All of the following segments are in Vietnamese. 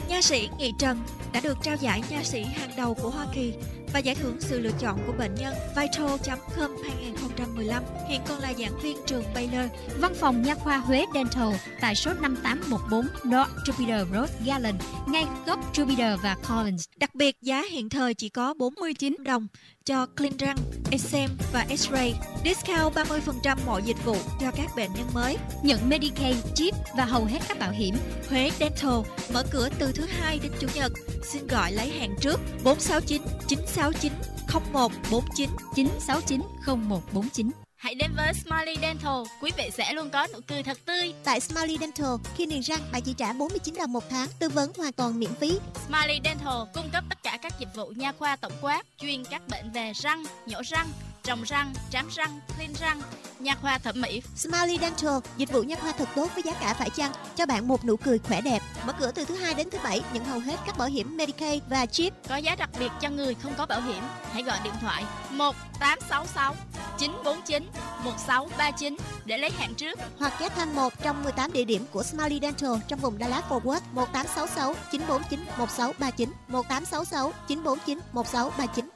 Nha sĩ Nghị Trần đã được trao giải nha sĩ hàng đầu của Hoa Kỳ và giải thưởng sự lựa chọn của bệnh nhân Vital.com 2015, hiện còn là giảng viên trường Baylor. Văn phòng Nha khoa Huế Dental tại số 5814 North Jupiter Road, Garland, ngay góc Jupiter và Collins. Đặc biệt, giá hiện thời chỉ có 49 đồng cho clean răng, exam và x-ray. Discount 30% mọi dịch vụ cho các bệnh nhân mới. Nhận Medicaid, chip và hầu hết các bảo hiểm. Huế Dental mở cửa từ thứ Hai đến Chủ nhật. Xin gọi lấy hàng trước 469 969 0149 969 0149. Hãy đến với Smiley Dental, quý vị sẽ luôn có nụ cười thật tươi. Tại Smiley Dental, khi niềng răng bạn chỉ trả 49 đồng một tháng, tư vấn hoàn toàn miễn phí. Smiley Dental cung cấp tất cả các dịch vụ nha khoa tổng quát, chuyên các bệnh về răng, nhổ răng, trồng răng, trám răng, clean răng, nha khoa thẩm mỹ. Smiley Dental, dịch vụ nha khoa thật tốt với giá cả phải chăng, cho bạn một nụ cười khỏe đẹp. Mở cửa từ thứ Hai đến thứ Bảy, nhận hầu hết các bảo hiểm Medicaid và chip. Có giá đặc biệt cho người không có bảo hiểm. Hãy gọi điện thoại 1866 949 1639 để lấy hàng trước, hoặc ghé thăm một trong 18 địa điểm của Smiley Dental trong vùng Dallas Fort Worth. 1866 949 1639 1866 949 1639.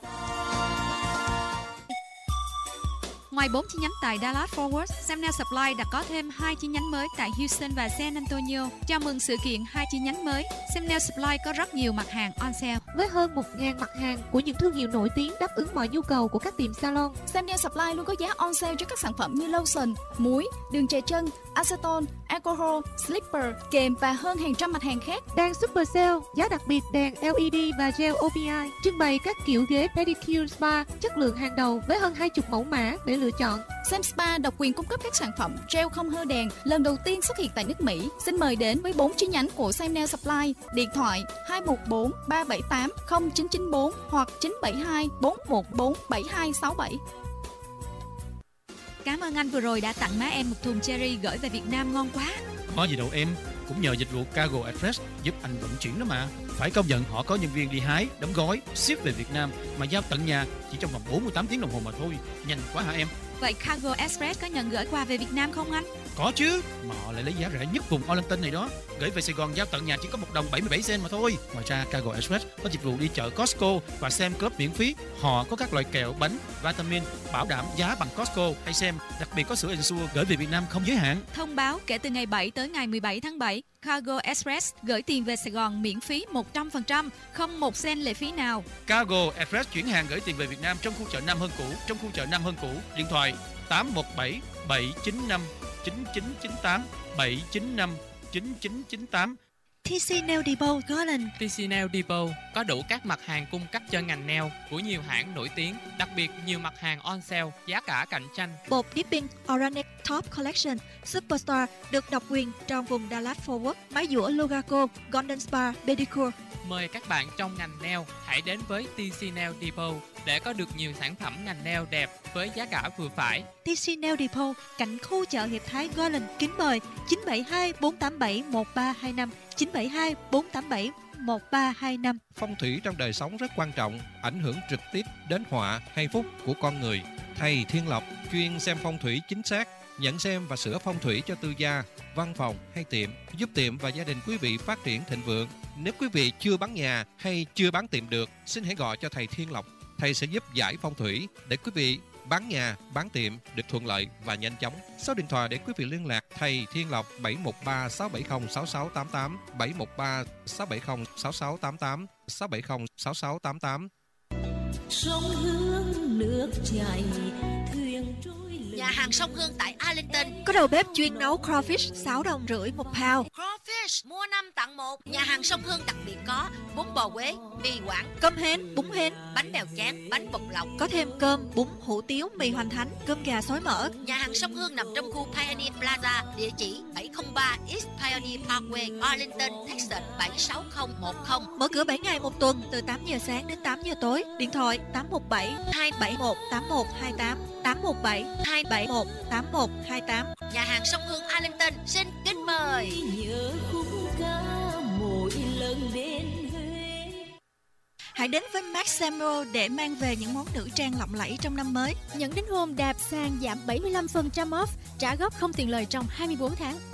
Ngoài 4 chi nhánh tại Dallas Fort Worth, Samnel Supply đã có thêm 2 chi nhánh mới tại Houston và San Antonio. Chào mừng sự kiện 2 chi nhánh mới, Samnel Supply có rất nhiều mặt hàng on sale. Với hơn 1.000 mặt hàng của những thương hiệu nổi tiếng đáp ứng mọi nhu cầu của các tiệm salon, Samnel Supply luôn có giá on sale cho các sản phẩm như lotion, muối, đường chè chân, acetone, alcohol, slipper, kềm và hơn hàng trăm mặt hàng khác. Đang super sale, giá đặc biệt đèn LED và gel OPI, trưng bày các kiểu ghế pedicure spa chất lượng hàng đầu với hơn 20 mẫu mã để lựa chọn. Sam Spa độc quyền cung cấp các sản phẩm gel không hơ đèn lần đầu tiên xuất hiện tại nước Mỹ. Xin mời đến với 4 chi nhánh của Samnel Supply. Điện thoại 214 378 0994 hoặc 972 414 7267. Cảm ơn anh vừa rồi đã tặng má em một thùng cherry gửi về Việt Nam ngon quá. Có gì đâu em, cũng nhờ dịch vụ Cargo Express giúp anh vận chuyển đó mà. Phải công nhận họ có nhân viên đi hái, đóng gói, ship về Việt Nam mà giao tận nhà chỉ trong vòng 48 tiếng đồng hồ mà thôi. Nhanh quá hả em? Vậy Cargo Express có nhận gửi quà về Việt Nam không anh? Có chứ, mà họ lại lấy giá rẻ nhất vùng Arlington này đó. Gửi về Sài Gòn giao tận nhà chỉ có 1 đồng 77 cent mà thôi. Ngoài ra Cargo Express có dịch vụ đi chợ Costco và Sam's Club miễn phí. Họ có các loại kẹo, bánh, vitamin bảo đảm giá bằng Costco hay Sam's. Đặc biệt có sữa Ensure gửi về Việt Nam không giới hạn. Thông báo kể từ ngày 7 tới ngày 17 tháng 7, Cargo Express gửi tiền về Sài Gòn miễn phí 100%, không 1 cent lệ phí nào. Cargo Express chuyển hàng gửi tiền về Việt Nam trong khu chợ Nam Hơn Cũ, trong khu chợ Nam Hơn Cũ. Điện thoại 817 795 9998 795 9998. TC Nail Depot Garland. TC Nail Depot có đủ các mặt hàng cung cấp cho ngành nail của nhiều hãng nổi tiếng, đặc biệt nhiều mặt hàng on sale, giá cả cạnh tranh. Bột Dipping Organic Top Collection Superstar được độc quyền trong vùng Dallas Fort Worth. Máy dũa Logaco Golden Spa Pedicure. Mời các bạn trong ngành nail hãy đến với TC Nail Depot để có được nhiều sản phẩm ngành nail đẹp với giá cả vừa phải. TC Nail Depot cạnh khu chợ Hiệp Thái Garland. Kính mời 972 487 1325 972 487 1325. Phong thủy trong đời sống rất quan trọng, ảnh hưởng trực tiếp đến họa hay phúc của con người. Thầy Thiên Lộc chuyên xem phong thủy chính xác, nhận xem và sửa phong thủy cho tư gia, văn phòng hay tiệm, giúp tiệm và gia đình quý vị phát triển thịnh vượng. Nếu quý vị chưa bán nhà hay chưa bán tiệm được, xin hãy gọi cho thầy Thiên Lộc. Thầy sẽ giúp giải phong thủy để quý vị bán nhà, bán tiệm được thuận lợi và nhanh chóng. Số điện thoại để quý vị liên lạc thầy Thiên Lộc 713 670 6688 713 670 6688 670 6688. Sông Hương nước chảy thuyền trôi. Nhà hàng Sông Hương tại Arlington có đầu bếp chuyên nấu crawfish 6 đồng rưỡi một pound. Crawfish mua 5 tặng 1. Nhà hàng Sông Hương đặc biệt có bún bò Quế, mì Quảng, cơm hến, bún hến, bánh bèo tráng, bánh bột lọc. Có thêm cơm, bún, hủ tiếu, mì Hoành Thánh, cơm gà xối mỡ. Nhà hàng Sông Hương nằm trong khu Pioneer Plaza, địa chỉ 703 East Pioneer Parkway, Arlington, Texas 76010. Mở cửa 7 ngày một tuần từ 8 giờ sáng đến 8 giờ tối. Điện thoại 817 271 8128 817 271 8128. Nhà hàng Sông Hương Arlington xin kính mời. Nhớ khúc ca mỗi lần đến Huế. Hãy đến với Max Samuel để mang về những món nữ trang lộng lẫy trong năm mới. Nhận đính hôn đạp sàn giảm 75% off, trả góp không tiền lời trong 24 tháng.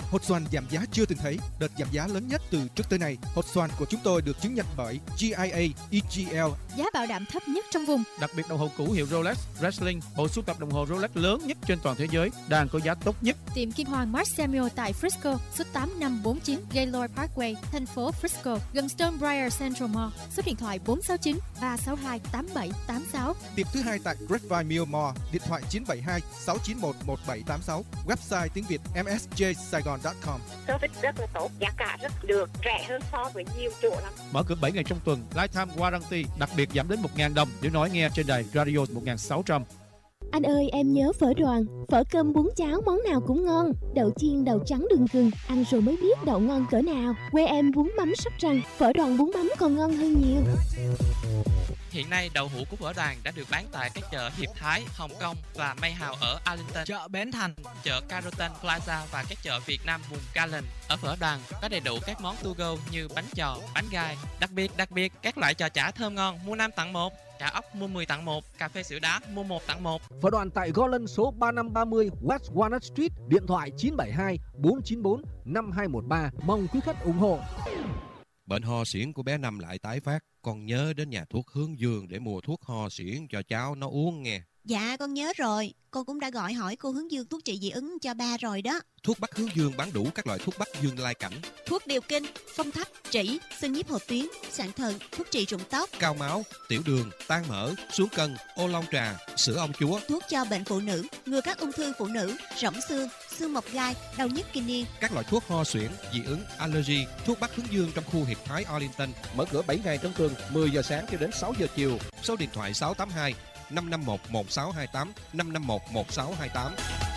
hột xoàn giảm giá chưa từng thấy, đợt giảm giá lớn nhất từ trước tới nay. Hột xoàn của chúng tôi được chứng nhận bởi GIA EGL. Giá bảo đảm thấp nhất trong vùng. Đặc biệt đồng hồ cũ hiệu Rolex Breitling, bộ sưu tập đồng hồ Rolex lớn nhất trên toàn thế giới, đang có giá tốt nhất. Tiệm Kim Hoàng Mark Samuel tại Frisco, số 8549 Gaylord Parkway, thành phố Frisco, gần Stonebriar Central Mall. Số điện thoại 469 362 8786. Tiệm thứ hai tại Grapevine Mill Mall, điện thoại 972 691 1786. Website tiếng Việt msjsaigon.com. Service rất là tốt, giá cả rất được, rẻ hơn so với nhiều chỗ lắm. Mở cửa 7 ngày trong tuần, lifetime warranty, đặc biệt giảm đến 1.000 đồng nếu nói nghe trên đài radio 1600. Anh ơi, em nhớ phở Đoàn, phở cơm bún cháo món nào cũng ngon, đậu chiên đậu trắng đường gừng, ăn rồi mới biết đậu ngon cỡ nào. Quê em bún mắm Sóc Trăng, phở Đoàn bún mắm còn ngon hơn nhiều. Hiện nay đậu hũ của Phở Đoàn đã được bán tại các chợ Hiệp Thái, Hồng Kông và Mayhow ở Arlington, chợ Bến Thành, chợ Carrollton Plaza và các chợ Việt Nam vùng Garland. Ở Phở Đoàn có đầy đủ các món to go như bánh giò, bánh gai. Đặc biệt các loại giò chả thơm ngon mua 5 tặng 1, chả ốc mua 10 tặng 1, cà phê sữa đá mua 1 tặng 1. Phở Đoàn tại Garland số 3530 West Walnut Street, điện thoại 972 494 5213. Mong quý khách ủng hộ. Bệnh ho suyễn của bé Năm lại tái phát, con nhớ đến nhà thuốc Hướng Dương để mua thuốc ho suyễn cho cháu nó uống nghe. Dạ con nhớ rồi, con cũng đã gọi hỏi cô Hướng Dương thuốc trị dị ứng cho ba rồi đó. Thuốc Bắc Hướng Dương bán đủ các loại thuốc Bắc Dương lai cảnh, Thuốc điều kinh, phong thấp, trĩ, xương nhiếp hột tuyến, sạn thận, thuốc trị rụng tóc, cao máu, tiểu đường, tan mỡ, xuống cân, ô long trà, sữa ong chúa. thuốc cho bệnh phụ nữ, ngừa các ung thư phụ nữ, rỗng xương, xương mọc gai, đau nhức kinh niên. Các loại thuốc ho suyễn, dị ứng, allergy. Thuốc Bắc Hướng Dương trong khu Hiệp Thái Arlington mở cửa 7 ngày trong tuần, 10 giờ sáng cho đến 6 giờ chiều. Số điện thoại 682 551 1628 551 1628.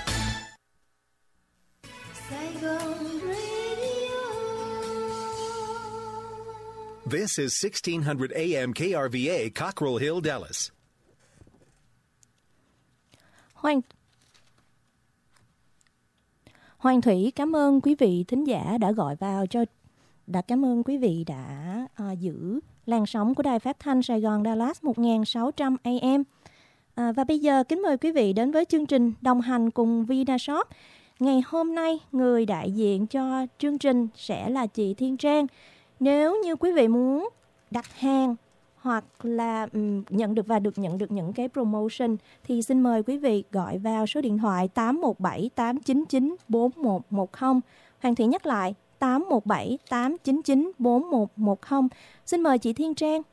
This is 1600 AM KRVA, Cockrell Hill, Dallas. Hoàng Thủy cảm ơn quý vị thính giả đã gọi vào cảm ơn quý vị đã giữ làn sóng của Đài Phát thanh Sài Gòn Dallas 1600 AM. Và bây giờ kính mời quý vị đến với chương trình đồng hành cùng Vinashop. Ngày hôm nay, người đại diện cho chương trình sẽ là chị Thiên Trang. Nếu như quý vị muốn đặt hàng hoặc là nhận được những cái promotion thì xin mời quý vị gọi vào số điện thoại 817 899 4110. Hoàng Thủy nhắc lại 817 899 4110. Xin mời chị Thiên Trang.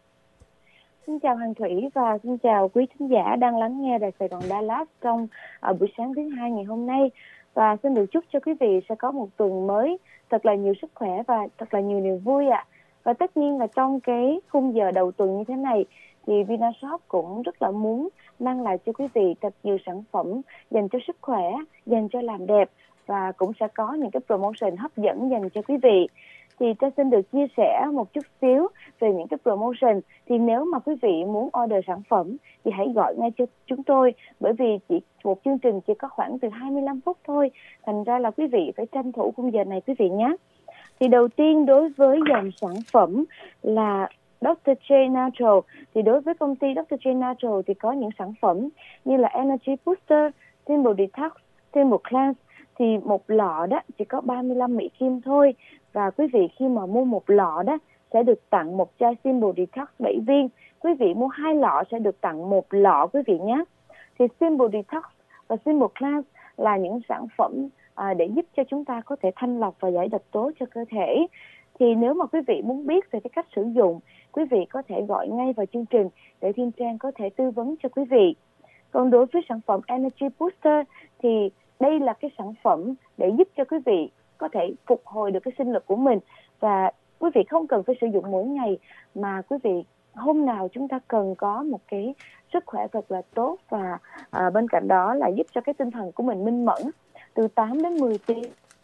Xin chào Hoàng Thủy và xin chào quý thính giả đang lắng nghe Đài Sài Gòn Dallas trong buổi sáng thứ hai ngày hôm nay. Và xin được chúc cho quý vị sẽ có một tuần mới thật là nhiều sức khỏe và thật là nhiều niềm vui ạ. Và tất nhiên là trong cái khung giờ đầu tuần như thế này thì Vinashop cũng rất là muốn mang lại cho quý vị thật nhiều sản phẩm dành cho sức khỏe, dành cho làm đẹp và cũng sẽ có những cái promotion hấp dẫn dành cho quý vị. Thì tôi xin được chia sẻ một chút xíu về những cái promotion. Thì nếu mà quý vị muốn order sản phẩm thì hãy gọi ngay cho chúng tôi, bởi vì một chương trình chỉ có khoảng từ 25 phút thôi. Thành ra là quý vị phải tranh thủ khung giờ này quý vị nhé. Thì đầu tiên đối với dòng sản phẩm là Dr. J Natural, thì đối với công ty Dr. J Natural thì có những sản phẩm như là Energy Booster, Simple Detox, Simple Cleanse. Thì một lọ đó chỉ có 35 Mỹ Kim thôi. Và quý vị khi mà mua một lọ đó sẽ được tặng một chai Simple Detox 7 viên. Quý vị mua 2 lọ sẽ được tặng 1 lọ quý vị nhé. Thì Simple Detox và Simple Cleanse là những sản phẩm để giúp cho chúng ta có thể thanh lọc và giải độc tố cho cơ thể. Thì nếu mà quý vị muốn biết về cái cách sử dụng, quý vị có thể gọi ngay vào chương trình để Thiên Trang có thể tư vấn cho quý vị. Còn đối với sản phẩm Energy Booster thì đây là cái sản phẩm để giúp cho quý vị có thể phục hồi được cái sinh lực của mình. Và quý vị không cần phải sử dụng mỗi ngày, mà quý vị hôm nào chúng ta cần có một cái sức khỏe thật là tốt. Và bên cạnh đó là giúp cho cái tinh thần của mình minh mẫn từ 8 đến 10 tiếng.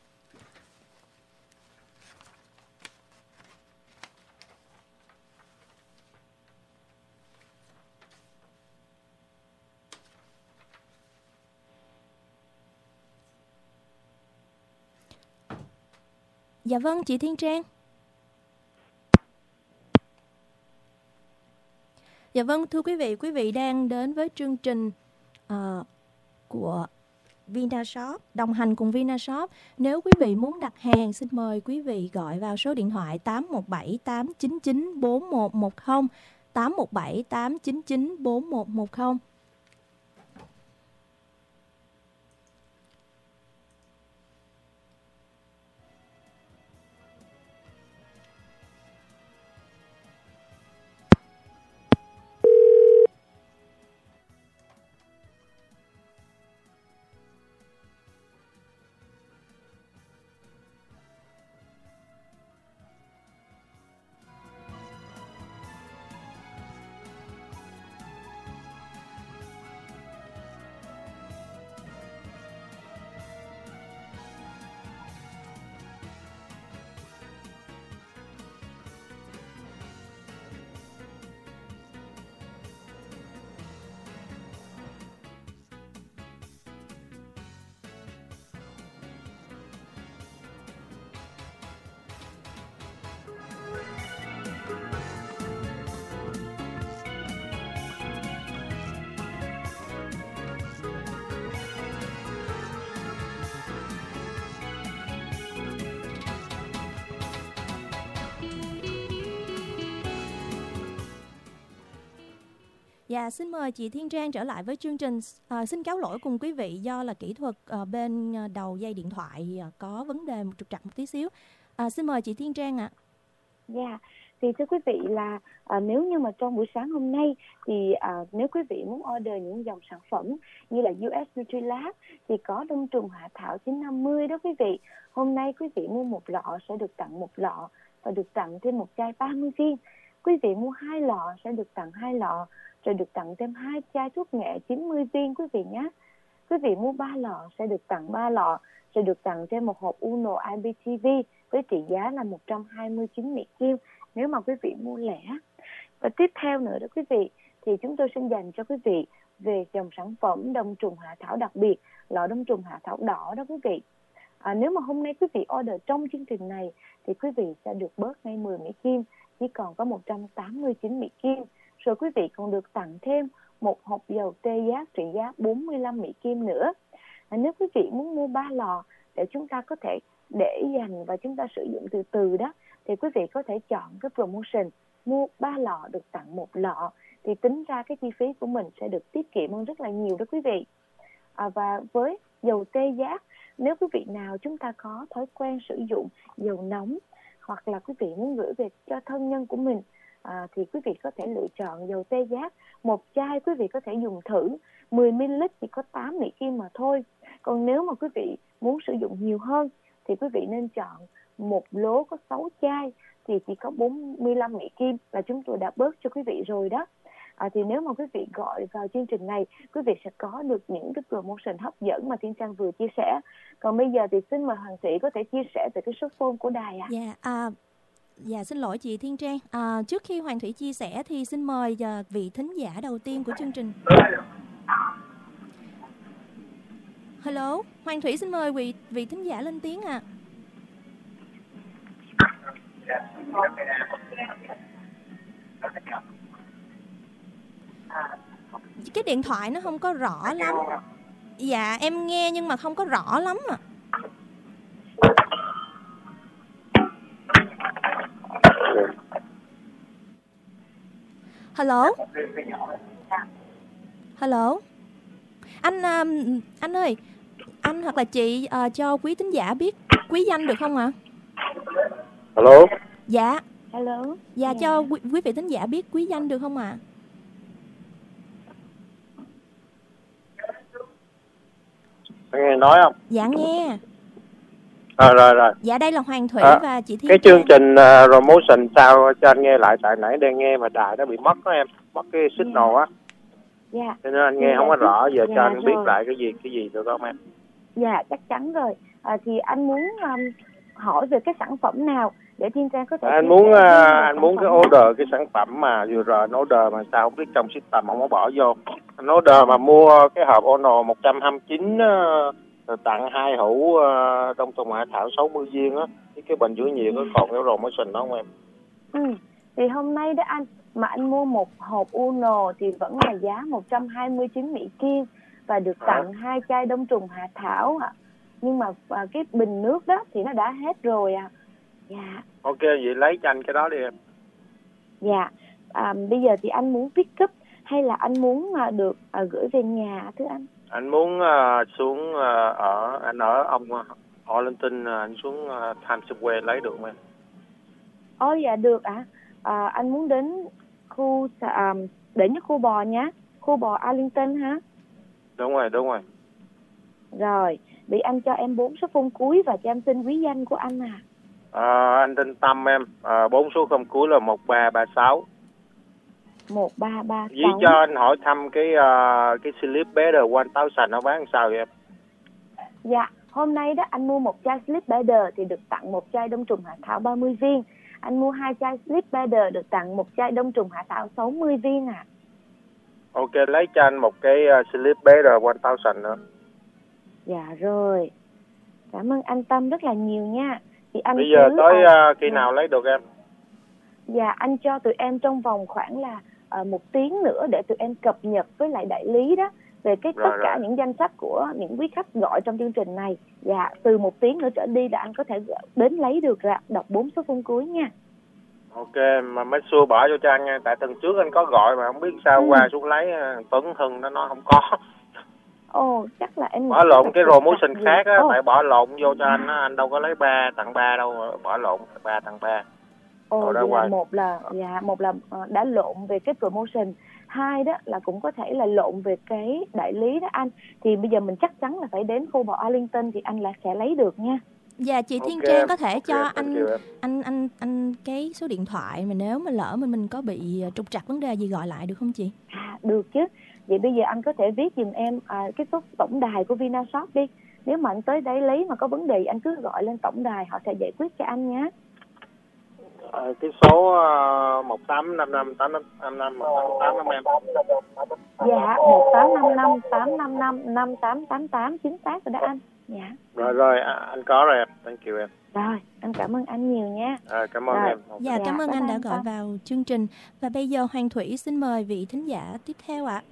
Dạ vâng, chị Thiên Trang. Dạ vâng, thưa quý vị đang đến với chương trình của Vinashop, đồng hành cùng Vinashop. Nếu quý vị muốn đặt hàng, xin mời quý vị gọi vào số điện thoại 817 899 4110, 817 899 4110. Dạ, xin mời chị Thiên Trang trở lại với chương trình. Xin cáo lỗi cùng quý vị do là kỹ thuật bên đầu dây điện thoại có vấn đề trục trặc một tí xíu. Xin mời chị Thiên Trang ạ. Dạ, thì thưa quý vị là nếu như mà trong buổi sáng hôm nay thì nếu quý vị muốn order những dòng sản phẩm như là US Nutrilab thì có đông trùng hạ thảo 950 đó quý vị. Hôm nay quý vị mua một lọ sẽ được tặng một lọ và được tặng thêm một chai 30 viên. Quý vị mua 2 lọ sẽ được tặng 2 lọ, rồi được tặng thêm 2 chai thuốc nghệ 90 viên quý vị nhé. Quý vị mua 3 lọ sẽ được tặng 3 lọ, rồi được tặng thêm một hộp Uno IBTV với trị giá là 129 Mỹ Kim nếu mà quý vị mua lẻ. Và tiếp theo nữa đó quý vị, thì chúng tôi xin dành cho quý vị về dòng sản phẩm đông trùng hạ thảo đặc biệt, lọ đông trùng hạ thảo đỏ đó quý vị. Nếu mà hôm nay quý vị order trong chương trình này thì quý vị sẽ được bớt ngay 10 Mỹ Kim, chỉ còn có 189 Mỹ Kim. Rồi quý vị còn được tặng thêm một hộp dầu tê giác trị giá 45 Mỹ Kim nữa. Nếu quý vị muốn mua 3 lọ để chúng ta có thể để dành và chúng ta sử dụng từ từ đó, thì quý vị có thể chọn cái promotion mua 3 lọ được tặng 1 lọ, thì tính ra cái chi phí của mình sẽ được tiết kiệm hơn rất là nhiều đó quý vị. Và với dầu tê giác, nếu quý vị nào chúng ta có thói quen sử dụng dầu nóng, hoặc là quý vị muốn gửi về cho thân nhân của mình, thì quý vị có thể lựa chọn dầu tê giác. Một chai quý vị có thể dùng thử 10ml chỉ có 8 Mỹ Kim mà thôi. Còn nếu mà quý vị muốn sử dụng nhiều hơn thì quý vị nên chọn một lố có 6 chai thì chỉ có 45 Mỹ Kim là chúng tôi đã bớt cho quý vị rồi đó. Thì nếu mà quý vị gọi vào chương trình này, quý vị sẽ có được những cái promotion hấp dẫn mà Thiên Trang vừa chia sẻ. Còn bây giờ thì xin mời Hoàng Thủy có thể chia sẻ về cái số phone của đài ạ. Dạ, xin lỗi chị Thiên Trang. Trước khi Hoàng Thủy chia sẻ thì xin mời vị thính giả đầu tiên của chương trình. Hello, Hoàng Thủy xin mời vị thính giả lên tiếng ạ. Cái điện thoại nó không có rõ lắm. Dạ, em nghe nhưng mà không có rõ lắm ạ. Hello. Hello. Anh ơi, anh hoặc là chị cho quý thính giả biết quý danh được không ạ? Hello. Dạ. Hello. Dạ, cho quý vị thính giả biết quý danh được không ạ? Nghe nói không? Dạ nghe. Rồi. Dạ, đây là Hoàng Thủy và chị Thiên. Cái chương trình promotion sao cho anh nghe lại, tại nãy đang nghe mà đài nó bị mất đó em, mất cái signal á. Dạ. Cho nên anh nghe không có rõ, giờ cho anh biết lại cái gì được không em? Dạ, chắc chắn rồi. Thì anh muốn hỏi về cái sản phẩm nào để Thiên Trang có thể anh muốn cái order cái sản phẩm mà vừa rồi anh order mà sao không biết trong system không có bỏ vô. Anh order mà mua cái hộp Ono 129 rồi tặng 2 hũ đông trùng hạ thảo 60 viên á, cái bình chữa nhiệt có còn cái promotion đó không em? Thì hôm nay đó anh, mà anh mua một hộp Uno thì vẫn là giá 129 Mỹ Kim, và được tặng 2 chai đông trùng hạ thảo ạ. Nhưng mà cái bình nước đó thì nó đã hết rồi ạ. Dạ. Ok, vậy lấy cho anh cái đó đi em. Dạ. Bây giờ thì anh muốn pick up hay là anh muốn được gửi về nhà thưa anh? Anh muốn xuống anh ở ông Arlington, anh xuống Times Square lấy được không em? Dạ được ạ. Anh muốn đến khu đến khu bò nhá, khu bò Arlington hả? Đúng rồi. Rồi, bị anh cho em 4 số phone cuối và cho em xin quý danh của anh à. Anh tên Tâm em, 4 số phone cuối là 1336. 1336. Với cho anh hỏi thăm cái Sleep Better 1000 nó bán sao vậy em? Dạ, hôm nay đó anh mua 1 chai Sleep Better thì được tặng 1 chai đông trùng hạ thảo 30 viên. Anh mua 2 chai Sleep Better được tặng 1 chai đông trùng hạ thảo 60 viên à. Ok, lấy cho anh một cái Sleep Better 1000 nữa. Dạ rồi. Cảm ơn anh Tâm rất là nhiều nha. Thì anh bây giờ tới khi nào lấy được em? Dạ, anh cho tụi em trong vòng khoảng là 1 tiếng nữa để tụi em cập nhật với lại đại lý đó về tất cả những danh sách của những quý khách gọi trong chương trình này. Dạ, từ 1 tiếng nữa trở đi là anh có thể đến lấy được ra. Đọc 4 số phone cuối nha. Ok, mà mấy xua bỏ vô cho anh nha. Tại tuần trước anh có gọi mà không biết sao qua xuống lấy Tuấn Hưng nó nói không có. Chắc là em bỏ lộn cái promotion khác á, tại bỏ lộn vô cho anh á, anh đâu có lấy 3 tặng 3 đâu, bỏ lộn 3 tặng 3. Một là đã lộn về cái promotion, 2 đó là cũng có thể là lộn về cái đại lý đó anh. Thì bây giờ mình chắc chắn là phải đến khu bò Arlington thì anh là sẽ lấy được nha. Dạ, chị Thiên Trang có thể cho anh cái số điện thoại mà nếu mà lỡ mình có bị trục trặc vấn đề gì gọi lại được không chị? Được chứ. Vậy bây giờ anh có thể viết giùm em cái số tổng đài của Vinashop đi. Nếu mà anh tới đấy lấy mà có vấn đề anh cứ gọi lên tổng đài, họ sẽ giải quyết cho anh nhé. Cái số 18558555 em. Dạ, 1855 855 5888 chính xác rồi đó anh. Dạ. Rồi anh có rồi em. Thank you em. Rồi, anh cảm ơn anh nhiều nha. Cảm ơn em. Dạ, cảm ơn anh đã gọi vào chương trình. Và bây giờ Hoàng Thủy xin mời vị thính giả tiếp theo ạ.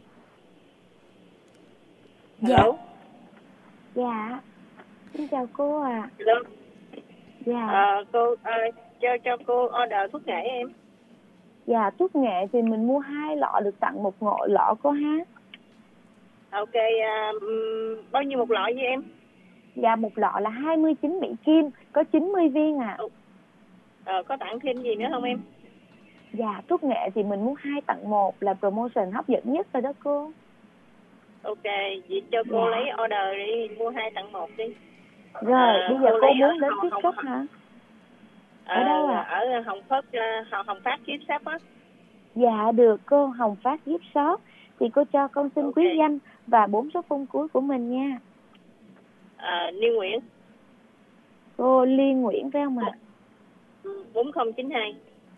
Dạ. Dạ. Xin chào cô ạ. Dạ. Cô cho cô order thuốc nghệ em. Dạ, thuốc nghệ thì mình mua 2 lọ được tặng 1 lọ cô ha. Ok, bao nhiêu một lọ vậy em? Dạ, 1 lọ là 29 Mỹ Kim, có 90 viên ạ. Có tặng thêm gì nữa không em? Dạ, thuốc nghệ thì mình mua 2 tặng 1 là promotion hấp dẫn nhất rồi đó cô. Ok, vậy cho cô lấy order đi, mua 2 tặng 1 đi. Rồi, bây giờ cô muốn đến pick up hả? Ở đâu ạ? Ở Hồng Phát Gift Shop á. Dạ được cô, Hồng Phát Gift Shop. Thì cô cho con xin quý danh và 4 số phone cuối của mình nha. Liên Nguyễn. Cô Liên Nguyễn phải không ạ? 4092.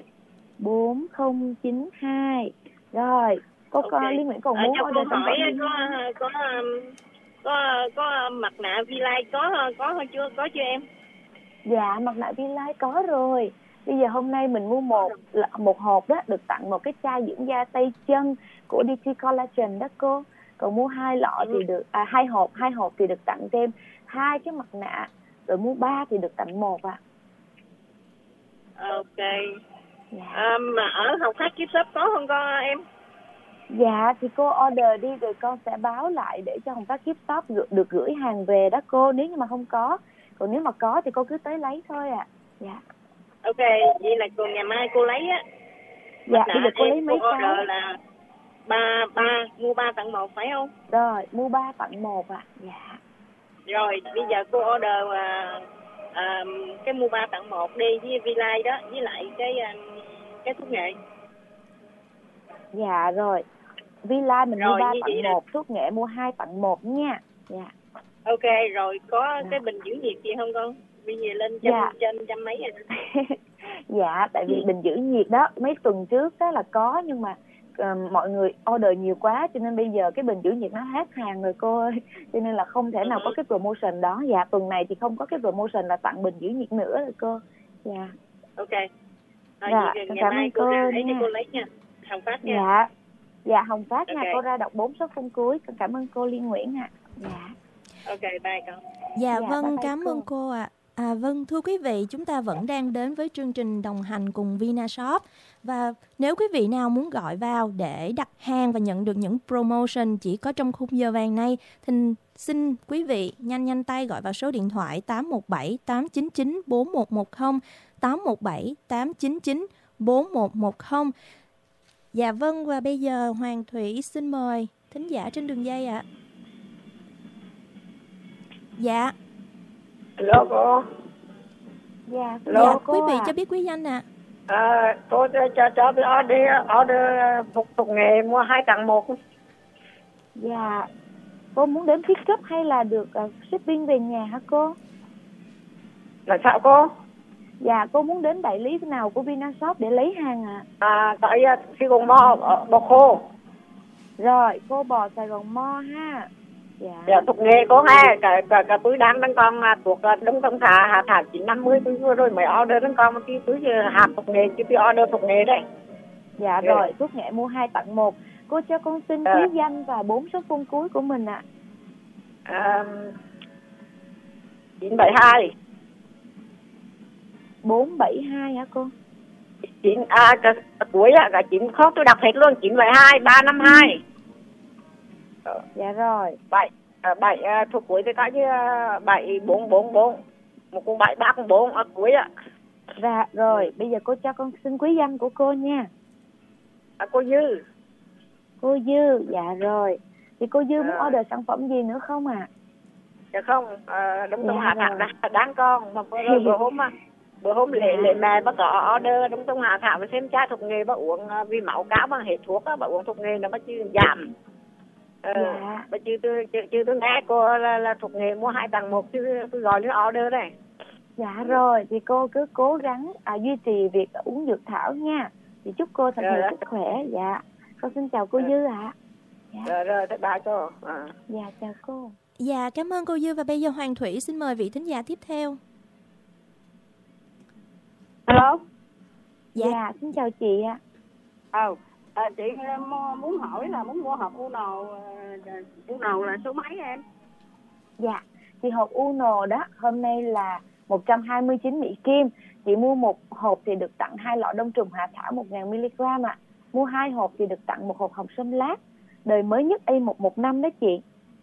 4092. Rồi, cô Liên Nguyễn còn muốn order sản phẩm có mặt nạ V-Line có chưa em? Dạ, mặt nạ V-Line có rồi. Bây giờ hôm nay mình mua một hộp đó được tặng một cái chai dưỡng da tay chân của DT Collagen đó cô. Còn mua 2 lọ thì được 2 hộp thì được tặng thêm 2 cái mặt nạ, rồi mua 3 thì được tặng 1 ạ. Ok. Mà ở Hồng Phát Gift Shop có không con em? Dạ thì cô order đi rồi con sẽ báo lại để cho Hồng Phát Gift Shop được gửi hàng về đó cô, nếu như mà không có. Còn nếu mà có thì cô cứ tới lấy thôi ạ. Dạ. Ok, vậy là ngày mai cô lấy á. Dạ, bây giờ cô lấy mấy cái? Order là 3 mua 3 tặng 1 phải không? Rồi, mua 3 tặng 1 ạ. Dạ. Rồi, bây giờ cô order cái mua 3 tặng 1 đi với V-Line đó, với lại cái thuốc nghệ. Dạ rồi. V-Line mình mua 3 tặng 1, thuốc nghệ mua 2 tặng 1 nha. Dạ. Ok, rồi có cái bình giữ nhiệt gì không con? Bây giờ lên trăm mấy rồi. Dạ, tại vì bình giữ nhiệt đó mấy tuần trước đó là có, nhưng mà mọi người order nhiều quá cho nên bây giờ cái bình giữ nhiệt nó hết hàng rồi cô ơi, cho nên là không thể nào có cái promotion đó. Dạ, tuần này thì không có cái promotion là tặng bình giữ nhiệt nữa rồi cô. Dạ. Ok. Rồi, ngày mai cô ra để cho cô lấy nha. Hồng Phát nha. Dạ. Dạ, Hồng Phát nha, Ok. cô ra đọc 4 số phone cuối. Con cảm ơn cô Liên Nguyễn ạ. Dạ. Ok, bye con. Dạ Dạ, vâng, bye bye cảm cô. ơn cô ạ. Vâng, thưa quý vị, chúng ta vẫn đang đến với chương trình đồng hành cùng Vinashop. Và nếu quý vị nào muốn gọi vào để đặt hàng và nhận được những promotion chỉ có trong khung giờ vàng này, thì xin quý vị nhanh tay gọi vào số điện thoại 817 899 4110, 817 899 4110. Dạ vâng, và bây giờ Hoàng Thủy xin mời thính giả trên đường dây ạ. Dạ. Hello cô. Dạ, Hello, quý vị cho biết quý danh ạ. Tôi cho order phục nghề mua 2 tặng 1. Dạ. Cô muốn đến pick up hay là được shipping về nhà hả cô? Là sao cô? Dạ, cô muốn đến đại lý nào của Vinashop để lấy hàng ạ? Tại Sài Gòn Mo, bò khô. Rồi, cô bò Sài Gòn Mo ha. Dạ, phục nghề cô ha. Cả túi đang con thuộc Đông Tông Hà Thả 950 túi vừa rồi mới order đang con một tí túi hạt phục nghề chứ tôi order phục nghề đấy. Dạ rồi, thuốc nghệ mua 2 tặng 1. Cô cho con xin quý danh và 4 số phone cuối của mình ạ. 972. 472 hả cô? Cuối cả 9 khó tôi đọc hết luôn. 972 352. Dạ rồi. 7 thuộc cuối thì có chứ 7444. Một con 7304 ở cuối ạ. Dạ rồi, bây giờ cô cho con xin quý danh của cô nha. Cô Dư. Cô Dư, dạ rồi. Thì cô Dư muốn order sản phẩm gì nữa không ạ? Dạ không, đúng Tông Hà rồi. Thảo đáng con. Mà bữa hôm lễ mẹ bác có order đúng Tông Hà Thảo và xem chai thuộc nghề bác uống vì máu cao bằng hết thuốc á, bác uống thuộc nghề nó mới chứ giảm. Mà chứ tôi nghe cô là thuộc nghề mua 2 tặng 1 chứ tôi gọi đến order đây. Dạ rồi, thì cô cứ cố gắng duy trì việc uống dược thảo nha. Thì chúc cô thật nhiều sức khỏe. Dạ, con xin chào cô Dư ạ. Rồi, bye bye cô. Dạ, chào cô. Dạ, cảm ơn cô Dư và bây giờ Hoàng Thủy xin mời vị thính giả tiếp theo. Hello. Dạ, xin chào chị ạ. Chị muốn hỏi là muốn mua hộp Uno là số mấy em? Dạ, thì hộp Uno đó hôm nay là 129 Mỹ Kim. Chị mua một hộp thì được tặng 2 lọ đông trùng hạ thảo 1000mg ạ. Mua 2 hộp thì được tặng 1 hộp hồng sâm lát đời mới nhất A115 đó chị.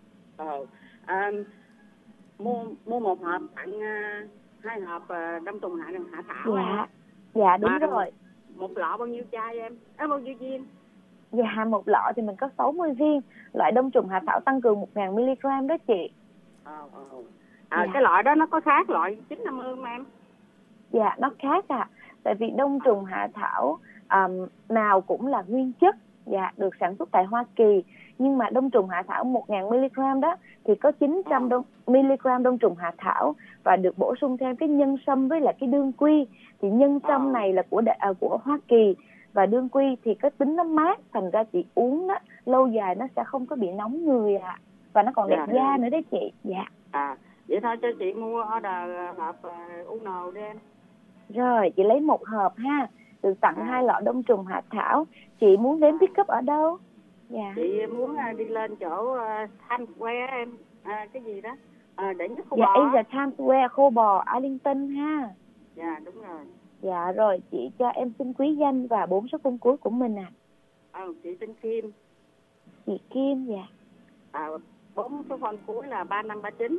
Mua 1 hộp tặng 2 hộp đông trùng hạ thảo. Dạ đúng rồi. Một lọ bao nhiêu chai em? Bao nhiêu viên? Dạ, một lọ thì mình có 60 viên. Loại đông trùng hạ thảo tăng cường 1000mg đó chị. Cái loại đó nó có khác loại 950 không em? Dạ, nó khác tại vì đông trùng hạ thảo nào cũng là nguyên chất, được sản xuất tại Hoa Kỳ. Nhưng mà đông trùng hạ thảo 1000mg đó thì có 900mg đông trùng hạ thảo và được bổ sung thêm cái nhân sâm với lại cái đương quy. Thì nhân sâm này là của Hoa Kỳ và đương quy thì cái tính nó mát, thành ra chị uống đó lâu dài nó sẽ không có bị nóng người và nó còn đẹp da nữa đấy chị. Vậy thôi cho chị mua order hộp Uno đi em. Rồi, chị lấy 1 hộp ha, được tặng 2 lọ đông trùng hạ thảo. Chị muốn đến pick up ở đâu? Chị muốn đi lên chỗ Times Square em, cái gì đó để nhất Khô Bò. Bò. Times Square, Khô Bò, Arlington ha. Dạ đúng rồi. Dạ rồi, chị cho em xin quý danh và 4 số phone cuối của mình Chị tên Kim. Chị Kim, 4 số phone cuối là 3539.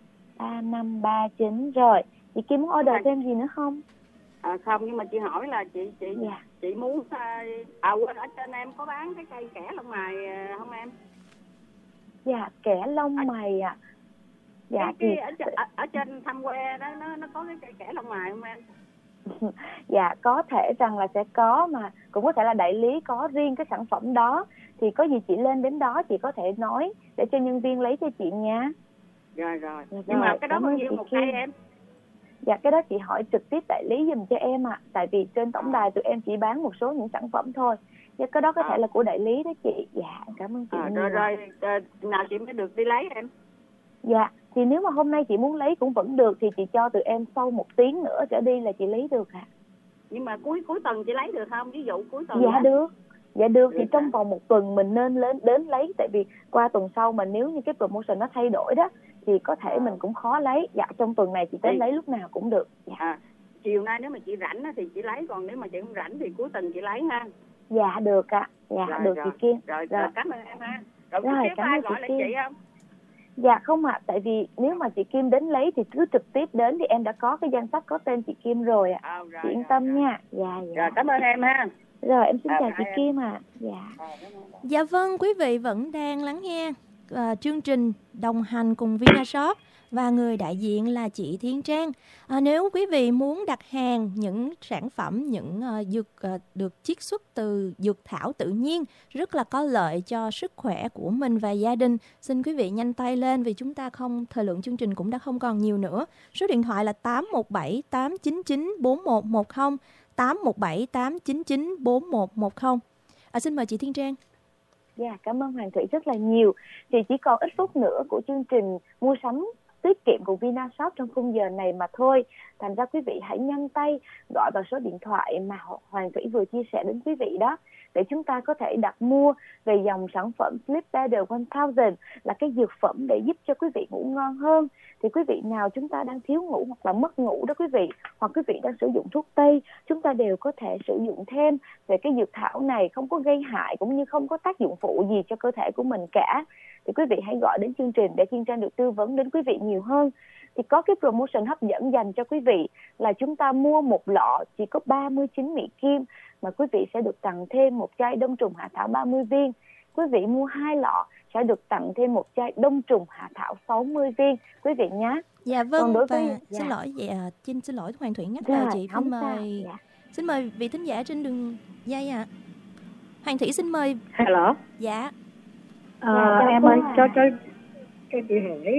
3539 rồi. Chị Kim muốn order thêm gì nữa không? Không, nhưng mà chị hỏi là chị muốn quên ở trên em có bán cái cây kẻ lông mày không em? Dạ, kẻ lông mày ở trên Times Square đó nó có cái cây kẻ lông mày không em? Dạ, có thể rằng là sẽ có, mà cũng có thể là đại lý có riêng cái sản phẩm đó. Thì có gì chị lên đến đó chị có thể nói để cho nhân viên lấy cho chị nha. Rồi. Nhưng mà cái đó bao nhiêu một cây em? Dạ, cái đó chị hỏi trực tiếp đại lý giùm cho em tại vì trên tổng đài tụi em chỉ bán một số những sản phẩm thôi. Cái đó có thể là của đại lý đó chị. Dạ, cảm ơn chị nhiều. Rồi, nào chị mới được đi lấy em? Dạ, thì nếu mà hôm nay chị muốn lấy cũng vẫn được, thì chị cho tụi em sau 1 tiếng nữa trở đi là chị lấy được Nhưng mà cuối tuần chị lấy được không? Ví dụ cuối tuần. Dạ được. Dạ được, thì trong vòng 1 tuần mình nên đến lấy, tại vì qua tuần sau mà nếu như cái promotion nó thay đổi đó thì có thể mình cũng khó lấy. Dạ trong tuần này chị đến lấy lúc nào cũng được. Dạ. Chiều nay nếu mà chị rảnh thì chị lấy, còn nếu mà chị không rảnh thì cuối tuần chị lấy ha. Dạ được ạ. Dạ rồi, được chị Kim. Rồi cảm ơn em ha. Rồi cảm ơn gọi lại chị không? Dạ không ạ, tại vì nếu mà chị Kim đến lấy thì cứ trực tiếp đến, thì em đã có cái danh sách có tên chị Kim rồi ạ. Chị yên tâm nha. Dạ. Rồi cảm ơn em ha. Rồi em xin chào chị Kim ạ. Dạ vâng, quý vị vẫn đang lắng nghe chương trình đồng hành cùng Vinashop và người đại diện là chị Thiên Trang. Nếu quý vị muốn đặt hàng những sản phẩm, những dược được chiết xuất từ dược thảo tự nhiên rất là có lợi cho sức khỏe của mình và gia đình, xin quý vị nhanh tay lên vì chúng ta thời lượng chương trình cũng đã không còn nhiều nữa. Số điện thoại là 817 899 4110, 817 899 4110. Xin mời chị Thiên Trang. Dạ, cảm ơn Hoàng Thủy rất là nhiều. Thì chỉ còn ít phút nữa của chương trình mua sắm tiết kiệm của Vinashop trong khung giờ này mà thôi. Thành ra quý vị hãy nhanh tay gọi vào số điện thoại mà Hoàng Thủy vừa chia sẻ đến quý vị đó, để chúng ta có thể đặt mua về dòng sản phẩm Sleep Better 1000, là cái dược phẩm để giúp cho quý vị ngủ ngon hơn. Thì quý vị nào chúng ta đang thiếu ngủ hoặc là mất ngủ đó quý vị, hoặc quý vị đang sử dụng thuốc tây, chúng ta đều có thể sử dụng thêm về cái dược thảo này, không có gây hại cũng như không có tác dụng phụ gì cho cơ thể của mình cả. Thì quý vị hãy gọi đến chương trình để Thiên Trang được tư vấn đến quý vị nhiều hơn. Thì có cái promotion hấp dẫn dành cho quý vị là chúng ta mua một lọ chỉ có 39 Mỹ Kim, mà quý vị sẽ được tặng thêm một chai đông trùng hạ thảo 30 viên. Quý vị mua 2 lọ sẽ được tặng thêm một chai đông trùng hạ thảo 60 viên quý vị nhé. Dạ vâng, và dạ. xin lỗi Hoàng Thủy nhắc lời chị. Xin mời vị thính giả trên đường dây ạ. Hoàng Thủy xin mời. Hello. Dạ. Em ơi, cho chị hỏi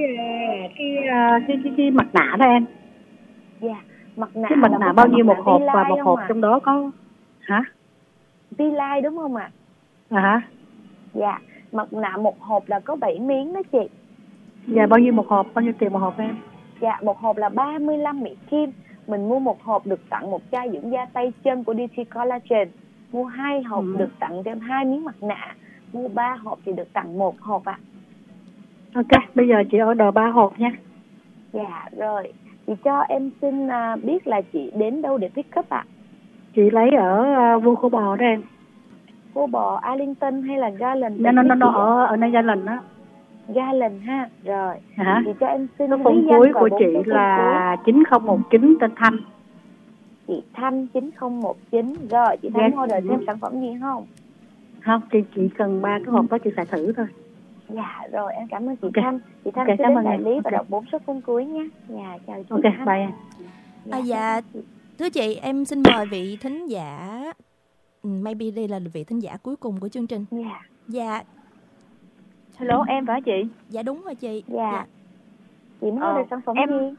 cái mặt nạ đó em. Dạ, mặt nạ. Cái mặt nạ bao nhiêu một hộp và một hộp trong đó có hả? V-Line đúng không ạ? Hả? Dạ, mặt nạ một hộp là có 7 miếng đó chị. Dạ, bao nhiêu một hộp, bao nhiêu tiền một hộp em? Dạ, một hộp là 35 Mỹ Kim. Mình mua một hộp được tặng một chai dưỡng da tay chân của DT Collagen. Mua 2 hộp được tặng thêm 2 miếng mặt nạ. Mua 3 hộp thì được tặng 1 hộp ạ. Ok, bây giờ chị order 3 hộp nha. Dạ, rồi. Chị cho em xin biết là chị đến đâu để pick up ạ? Chị lấy ở Vua Khô Bò đó em. Khô Bò, Arlington hay là Garland? Nó ở nơi Garland đó. Garland ha, rồi. Hả? Chị cho em xin phone cuối của chị là 9019 tên Thanh. Chị Thanh 9019. Rồi, chị Thanh order thêm sản phẩm gì không? Không, chị cần 3 cái hộp đó chị xài thử thôi. Dạ, rồi em cảm ơn chị Thanh. Chị Thanh sẽ đến đại lý và đọc 4 số phone cuối nhé. Dạ, chào chị. Ok, bye em. Dạ, thưa chị, em xin mời vị thính giả, maybe đây là vị thính giả cuối cùng của chương trình. Dạ. Hello, em phải chị? Dạ đúng rồi chị. Dạ. Chị muốn order sản phẩm gì?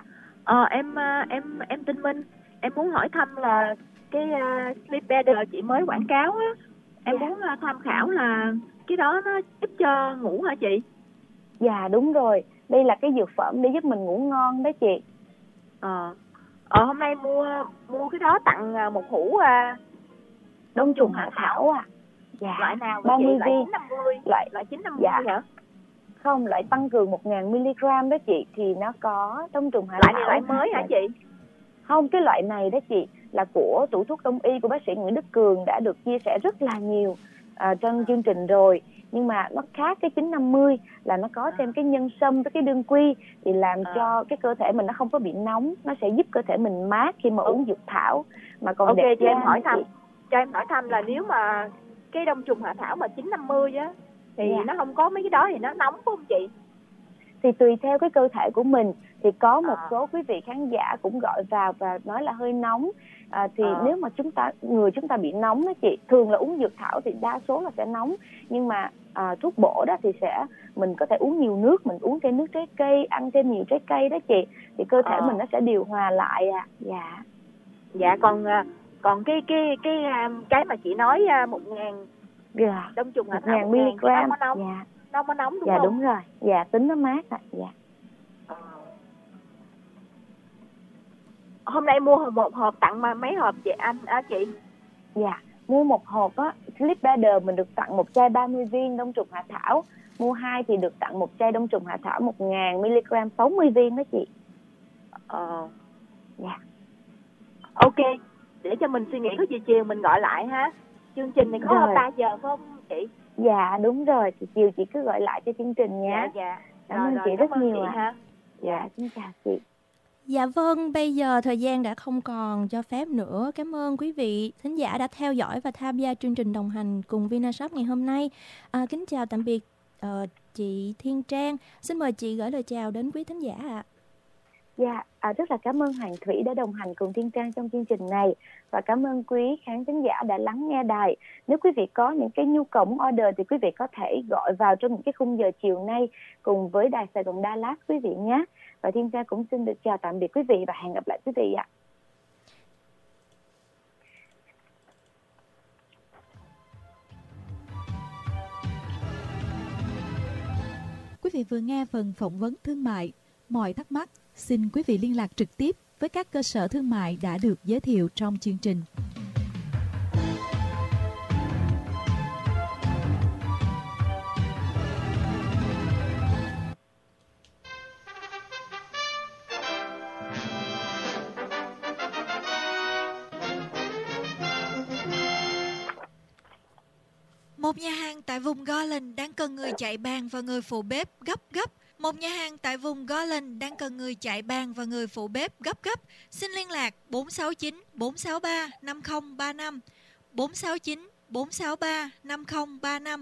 Em tên Minh. Em muốn hỏi thăm là cái Sleep Better chị mới quảng cáo á. Em muốn tham khảo là cái đó nó giúp cho ngủ hả chị? Dạ đúng rồi. Đây là cái dược phẩm để giúp mình ngủ ngon đó chị. Hôm nay mua cái đó tặng một hũ đông trùng hạ thảo à. Dạ. Loại nào 30 chị? viên. Loại 950 dạ. hả? Không, loại tăng cường 1000 mg đó chị, thì nó có đông trùng hạ thảo. Loại này loại mới hả chị? Không, cái loại này đó chị là của tủ thuốc đông y của bác sĩ Nguyễn Đức Cường, đã được chia sẻ rất là nhiều trong chương trình rồi. Nhưng mà nó khác cái 950 là nó có thêm cái nhân sâm với cái đương quy, thì làm cho cái cơ thể mình nó không có bị nóng, nó sẽ giúp cơ thể mình mát khi mà uống dược thảo. Mà còn đẹp cho em hỏi thăm. Cho em hỏi thăm là nếu mà cái đông trùng hạ thảo mà 950 á thì nó không có mấy cái đó thì nó nóng phải không chị? Thì tùy theo cái cơ thể của mình, thì có một số quý vị khán giả cũng gọi vào và nói là hơi nóng. Thì nếu mà người chúng ta bị nóng đó chị, thường là uống dược thảo thì đa số là sẽ nóng. Nhưng mà thuốc bổ đó thì mình có thể uống nhiều nước, mình uống thêm nước trái cây, ăn thêm nhiều trái cây đó chị, thì cơ thể mình nó sẽ điều hòa lại à. Dạ. Dạ, còn cái mà chị nói 1000 đông trùng hạ thảo 1000 mg nó có nóng. Dạ. Nó có nóng đúng không? Dạ đúng rồi. Dạ, tính nó mát ạ. Dạ. Hôm nay mua một hộp tặng mà mấy hộp chị anh chị? Dạ, mua một hộp á, Sleep Better mình được tặng một chai 30 viên đông trùng hạ thảo. Mua 2 thì được tặng một chai đông trùng hạ thảo 1000mg 60 viên đó chị. Dạ. Ok, để cho mình suy nghĩ, có gì chiều mình gọi lại ha. Chương trình này có 3 giờ phải không chị? Dạ đúng rồi, thì chiều chị cứ gọi lại cho chương trình nha. Dạ. Cảm ơn chị rất nhiều ạ. Ha. Dạ, xin chào chị. Dạ vâng, bây giờ thời gian đã không còn cho phép nữa. Cảm ơn quý vị thính giả đã theo dõi và tham gia chương trình đồng hành cùng Vinashop ngày hôm nay. Kính chào tạm biệt chị Thiên Trang. Xin mời chị gửi lời chào đến quý thính giả ạ. Dạ, rất là cảm ơn Hoàng Thủy đã đồng hành cùng Thiên Trang trong chương trình này. Và cảm ơn quý khán thính giả đã lắng nghe đài. Nếu quý vị có những cái nhu cầu muốn order thì quý vị có thể gọi vào trong những cái khung giờ chiều nay cùng với đài Sài Gòn Dallas quý vị nhé. Và Thiên Trang cũng xin được chào tạm biệt quý vị và hẹn gặp lại quý vị ạ. Quý vị vừa nghe phần phỏng vấn thương mại. Mọi thắc mắc, xin quý vị liên lạc trực tiếp với các cơ sở thương mại đã được giới thiệu trong chương trình. Một nhà hàng tại vùng Garland đang cần người chạy bàn và người phụ bếp gấp. Một nhà hàng tại vùng Garland đang cần người chạy bàn và người phụ bếp gấp. Xin liên lạc 469 463 5035 469 463 5035.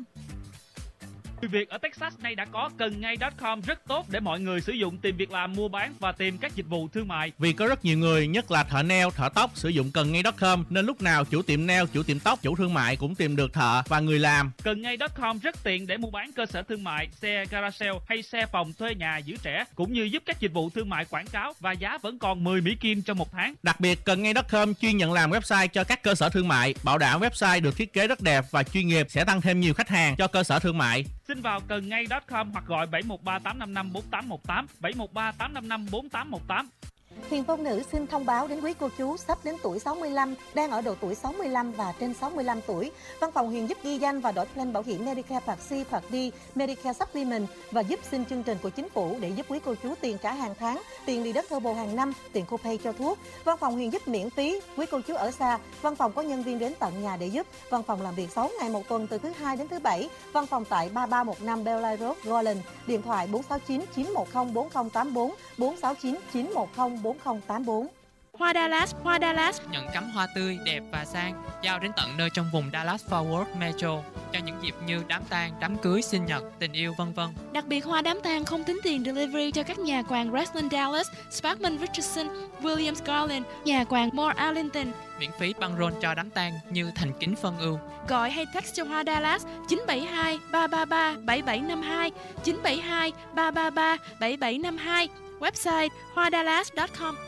Người Việt ở Texas nay đã có cần-ngay.com rất tốt để mọi người sử dụng tìm việc làm, mua bán và tìm các dịch vụ thương mại. Vì có rất nhiều người, nhất là thợ nail, thợ tóc sử dụng cần-ngay.com nên lúc nào chủ tiệm nail, chủ tiệm tóc, chủ thương mại cũng tìm được thợ và người làm. Cần-ngay.com rất tiện để mua bán cơ sở thương mại, xe garage sale hay xe phòng thuê nhà giữ trẻ, cũng như giúp các dịch vụ thương mại quảng cáo và giá vẫn còn 10 Mỹ Kim trong một tháng. Đặc biệt cần-ngay.com chuyên nhận làm website cho các cơ sở thương mại, bảo đảm website được thiết kế rất đẹp và chuyên nghiệp sẽ tăng thêm nhiều khách hàng cho cơ sở thương mại. Xin vào cần-ngay.com hoặc gọi 713 855 4818, 713 855 4818. Hiền Phong Nữ xin thông báo đến quý cô chú sắp đến tuổi 65, đang ở độ tuổi 65 và trên 65 tuổi. Văn phòng Hiền giúp ghi danh và đổi plan bảo hiểm Medicare Part C, Part D, Medicare Supplement và giúp xin chương trình của chính phủ để giúp quý cô chú tiền trả hàng tháng, tiền đi đất turbo hàng năm, tiền copay cho thuốc. Văn phòng Hiền giúp miễn phí, quý cô chú ở xa. Văn phòng có nhân viên đến tận nhà để giúp. Văn phòng làm việc 6 ngày một tuần từ thứ Hai đến thứ Bảy. Văn phòng tại 3315 Bellline Road, Garland. Điện thoại 469 910 4084, 469 910 4084. Hoa Dallas nhận cắm hoa tươi, đẹp và sang, giao đến tận nơi trong vùng Dallas-Fort Worth Metro cho những dịp như đám tang, đám cưới, sinh nhật, tình yêu v.v. Đặc biệt hoa đám tang không tính tiền delivery cho các nhà quàng Graceland Dallas, Sparkman Richardson, Williams Garland, nhà quàng Moore Arlington. Miễn phí băng rôn cho đám tang như thành kính phân ưu. Gọi hay text cho Hoa Dallas 972 333 7752, 972 333 7752. Website hoadallas.com.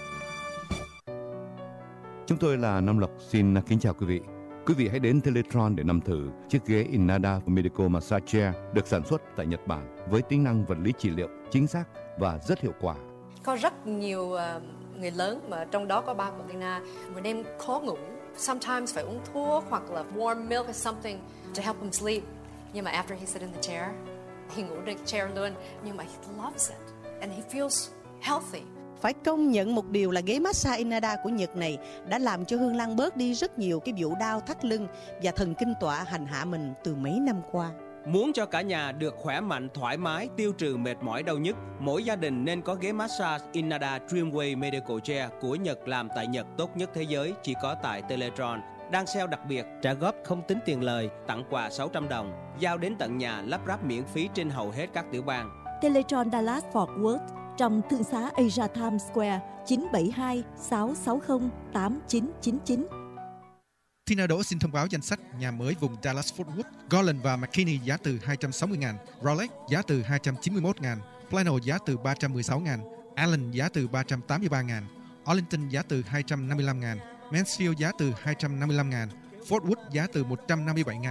Chúng tôi là Nam Lộc xin kính chào quý vị. Quý vị hãy đến Teletron để nằm thử chiếc ghế Inada Medical Massage Chair được sản xuất tại Nhật Bản với tính năng vật lý trị liệu chính xác và rất hiệu quả. Có rất nhiều người lớn mà trong đó có ba của Lina, một đêm khó ngủ, sometimes phải uống thuốc hoặc là warm milk or something to help him sleep. Nhưng mà after he sit in the chair, he ngủ trên chair luôn, nhưng mà he loves it and he feels healthy. Phải công nhận một điều là ghế massage Inada của Nhật này đã làm cho Hương Lan bớt đi rất nhiều cái vụ đau thắt lưng và thần kinh tọa hành hạ mình từ mấy năm qua. Muốn cho cả nhà được khỏe mạnh, thoải mái, tiêu trừ mệt mỏi đau nhức, mỗi gia đình nên có ghế massage Inada Dreamway Medical Chair của Nhật làm tại Nhật, tốt nhất thế giới, chỉ có tại Teletron. Đang sale đặc biệt, trả góp không tính tiền lời, tặng quà 600 đồng, giao đến tận nhà, lắp ráp miễn phí trên hầu hết các tiểu bang. Teletron Dallas Fort Worth trong thương xá Asia Times Square 972 660 8999. Tina Đỗ xin thông báo danh sách nhà mới vùng Dallas Fort Worth. Garland và McKinney giá từ 260.000, Rolex giá từ 291.000, Plano giá từ 316.000, Allen giá từ 383.000, Arlington giá từ 255.000, Mansfield giá từ 255.000, Fort Worth giá từ 157.000,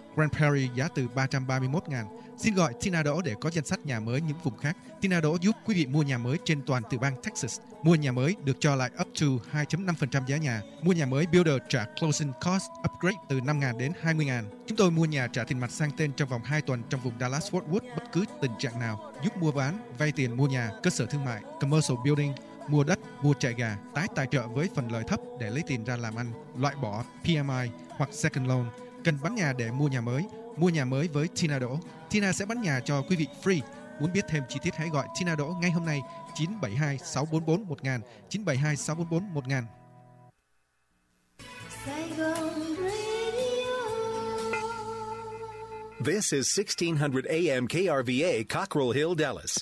Grand Prairie giá từ 331.000. Xin gọi Tina Đỗ để có danh sách nhà mới những vùng khác. Tina Đỗ giúp quý vị mua nhà mới trên toàn tiểu bang Texas. Mua nhà mới được cho lại up to 2.5% giá nhà. Mua nhà mới Builder trả closing cost upgrade từ 5.000 đến 20.000. Chúng tôi mua nhà trả tiền mặt sang tên trong vòng 2 tuần trong vùng Dallas-Fort Worth bất cứ tình trạng nào. Giúp mua bán, vay tiền mua nhà, cơ sở thương mại, commercial building, mua đất, mua chạy gà, tái tài trợ với phần lời thấp để lấy tiền ra làm ăn, loại bỏ PMI hoặc second loan. Cần bán nhà để mua nhà mới. Mua nhà mới với Tina Đỗ. Tina sẽ bán nhà cho quý vị free. Muốn biết thêm chi tiết hãy gọi Tina Đỗ ngay hôm nay 972 644 1000 972 644 1000. This is 1600 AM KRVA, Cockrell Hill, Dallas.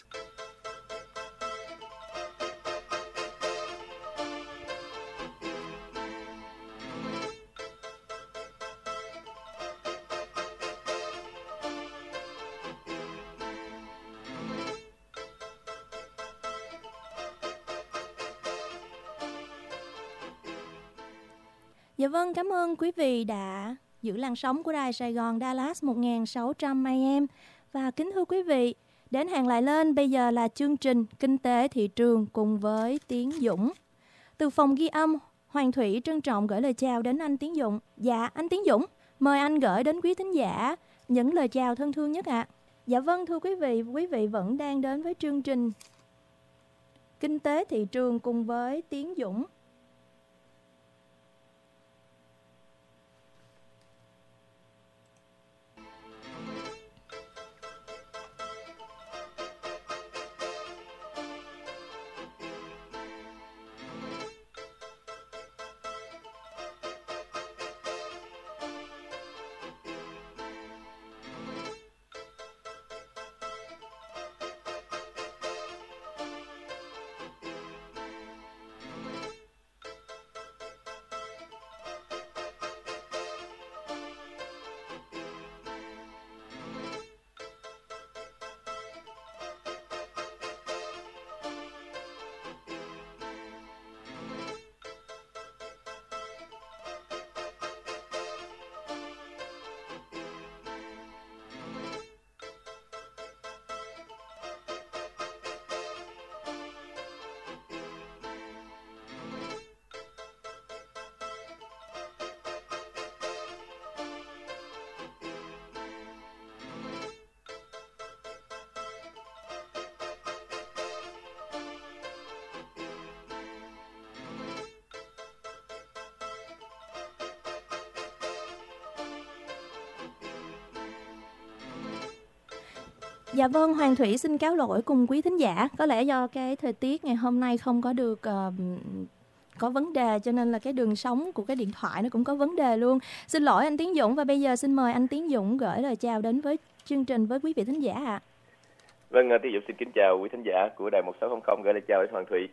Dạ vâng, cảm ơn quý vị đã giữ làn sóng của Đài Sài Gòn Dallas 1600 AM. Và kính thưa quý vị, đến hẹn lại lên, bây giờ là chương trình Kinh tế thị trường cùng với Tiến Dũng. Từ phòng ghi âm, Hoàng Thủy trân trọng gửi lời chào đến anh Tiến Dũng. Dạ, anh Tiến Dũng, mời anh gửi đến quý thính giả những lời chào thân thương nhất ạ. Dạ vâng, thưa quý vị vẫn đang đến với chương trình Kinh tế thị trường cùng với Tiến Dũng. Dạ vâng, Hoàng Thủy xin cáo lỗi cùng quý thính giả. Có lẽ do cái thời tiết ngày hôm nay không có được có vấn đề, cho nên là cái đường sóng của cái điện thoại nó cũng có vấn đề luôn. Xin lỗi anh Tiến Dũng, và bây giờ xin mời anh Tiến Dũng gửi lời chào đến với chương trình với quý vị thính giả ạ. Vâng, Tiến Dũng xin kính chào quý thính giả của Đài 1600, gửi lời chào đến Hoàng Thủy.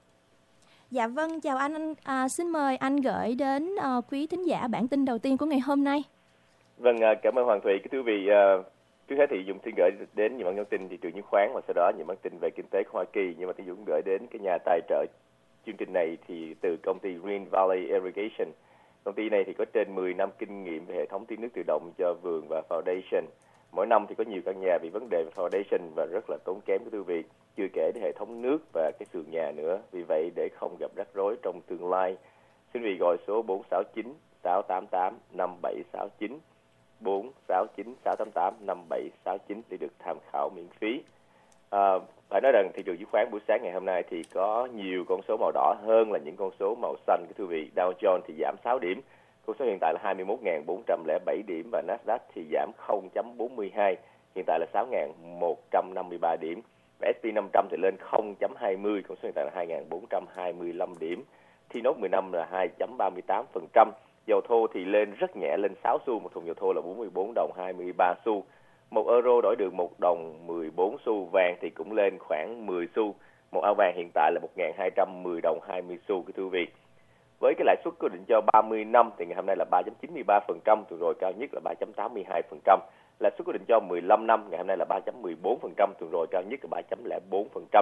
Dạ vâng, chào anh. Xin mời anh gửi đến quý thính giả bản tin đầu tiên của ngày hôm nay. Vâng, cảm ơn Hoàng Thủy. Thưa quý vị, trước hết thì Dũng xin gửi đến những bản tin thị trường chứng khoán, và sau đó những bản tin về kinh tế của Hoa Kỳ. Nhưng mà Tiến Dũng gửi đến cái nhà tài trợ chương trình này thì từ công ty Green Valley Irrigation. Công ty này thì có trên 10 năm kinh nghiệm về hệ thống tưới nước tự động cho vườn và foundation. Mỗi năm thì có nhiều căn nhà bị vấn đề về foundation và rất là tốn kém của quý vị. Chưa kể đến hệ thống nước và cái sườn nhà nữa. Vì vậy để không gặp rắc rối trong tương lai, xin quý vị gọi số 469 688 5769. 469 688 5769 để được tham khảo miễn phí. Phải nói rằng thị trường chứng khoán buổi sáng ngày hôm nay thì có nhiều con số màu đỏ hơn là những con số màu xanh của quý vị. Dow Jones thì giảm 6 điểm, con số hiện tại là 21.407 điểm, và Nasdaq thì giảm 0.42, hiện tại là 6.153 điểm. Và S&P 500 thì lên 0.20, con số hiện tại là 2.425 điểm. T-Note 15 là 2.38%. Dầu thô thì lên rất nhẹ, lên 6 xu, một thùng dầu thô là 44 đồng 23 xu. 1 euro đổi được 1 đồng 14 xu. Vàng thì cũng lên khoảng 10 xu. Một ao vàng hiện tại là 1.210 đồng 20 xu, quý vị. Với cái lãi suất cố định cho 30 năm thì ngày hôm nay là 3.93%, tuần rồi cao nhất là 3.82%. Lãi suất cố định cho 15 năm ngày hôm nay là 3.14%, tuần rồi cao nhất là 3.04%.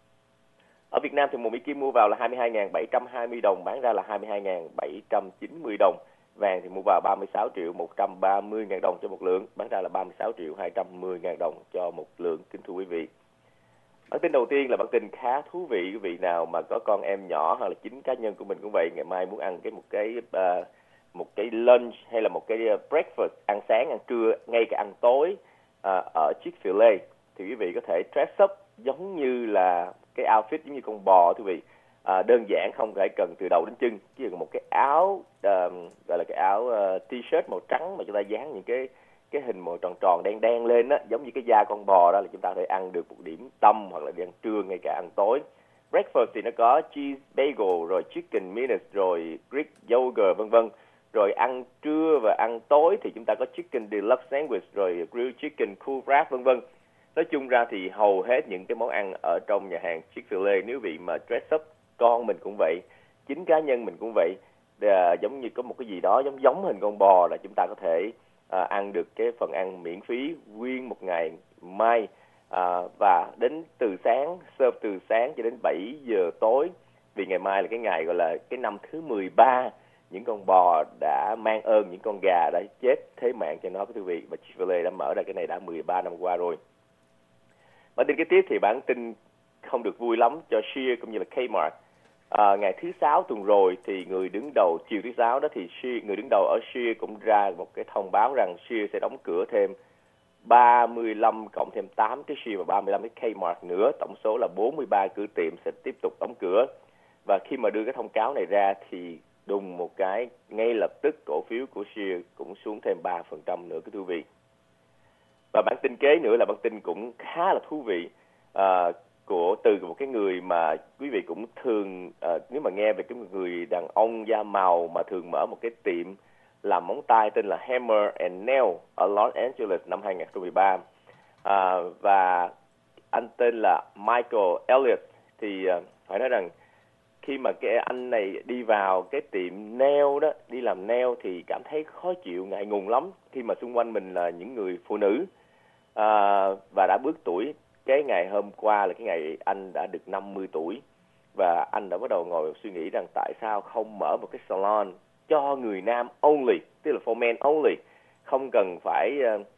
Ở Việt Nam thì một Mỹ Kim mua vào là 22.720 đồng, bán ra là 22.790 đồng. Vàng thì mua vào 36 triệu 130 ngàn đồng cho một lượng, bán ra là 36 triệu 210 ngàn đồng cho một lượng, kính thưa quý vị. Bản tin đầu tiên là bản tin khá thú vị. Quý vị nào mà có con em nhỏ hoặc là chính cá nhân của mình cũng vậy, ngày mai muốn ăn một cái lunch hay là một cái breakfast, ăn sáng, ăn trưa, ngay cả ăn tối ở Chick-fil-A, thì quý vị có thể dress up giống như là cái outfit giống như con bò, quý vị. Đơn giản, không phải cần từ đầu đến chân, chỉ cần một cái áo gọi là cái áo t-shirt màu trắng mà chúng ta dán những cái hình màu tròn tròn đen đen lên á, giống như cái da con bò đó, là chúng ta có thể ăn được một điểm tâm hoặc là đi ăn trưa, ngay cả ăn tối. Breakfast thì nó có cheese bagel, rồi chicken minute, rồi Greek yogurt vân vân. Rồi ăn trưa và ăn tối thì chúng ta có chicken deluxe sandwich, rồi grilled chicken, cool wrap vân vân. Nói chung ra thì hầu hết những cái món ăn ở trong nhà hàng Chick-fil-A, nếu vị mà dress up, con mình cũng vậy, chính cá nhân mình cũng vậy, giống như có một cái gì đó giống hình con bò, là chúng ta có thể ăn được cái phần ăn miễn phí nguyên một ngày mai, và đến từ sáng, serve từ sáng cho đến 7 giờ tối, vì ngày mai là cái ngày gọi là cái năm thứ 13 những con bò đã mang ơn những con gà đã chết thế mạng cho nó, quý vị. Và Chick-fil-A đã mở ra cái này đã 13 năm qua rồi. Bản tin kế tiếp thì bản tin không được vui lắm cho Sears cũng như là Kmart. Ngày thứ Sáu tuần rồi thì người đứng đầu, chiều thứ Sáu đó thì người đứng đầu ở Sears cũng ra một cái thông báo rằng Sears sẽ đóng cửa thêm 35 cộng thêm 8 cái Sears và 35 cái Kmart nữa, tổng số là 43 cửa tiệm sẽ tiếp tục đóng cửa. Và khi mà đưa cái thông cáo này ra thì đùng một cái, ngay lập tức cổ phiếu của Sears cũng xuống thêm 3% nữa, quý vị. Và bản tin kế nữa là bản tin cũng khá là thú vị, từ một cái người mà quý vị cũng thường, nếu mà nghe về cái người đàn ông da màu mà thường mở một cái tiệm làm móng tay tên là Hammer and Nail ở Los Angeles năm 2013, và anh tên là Michael Elliott, thì phải nói rằng khi mà cái anh này đi vào cái tiệm nail đó, đi làm nail thì cảm thấy khó chịu, ngại ngùng lắm khi mà xung quanh mình là những người phụ nữ, và đã bước tuổi. Cái ngày hôm qua là cái ngày anh đã được 50 tuổi, và anh đã bắt đầu ngồi suy nghĩ rằng tại sao không mở một cái salon cho người nam only, tức là for men only, không cần phải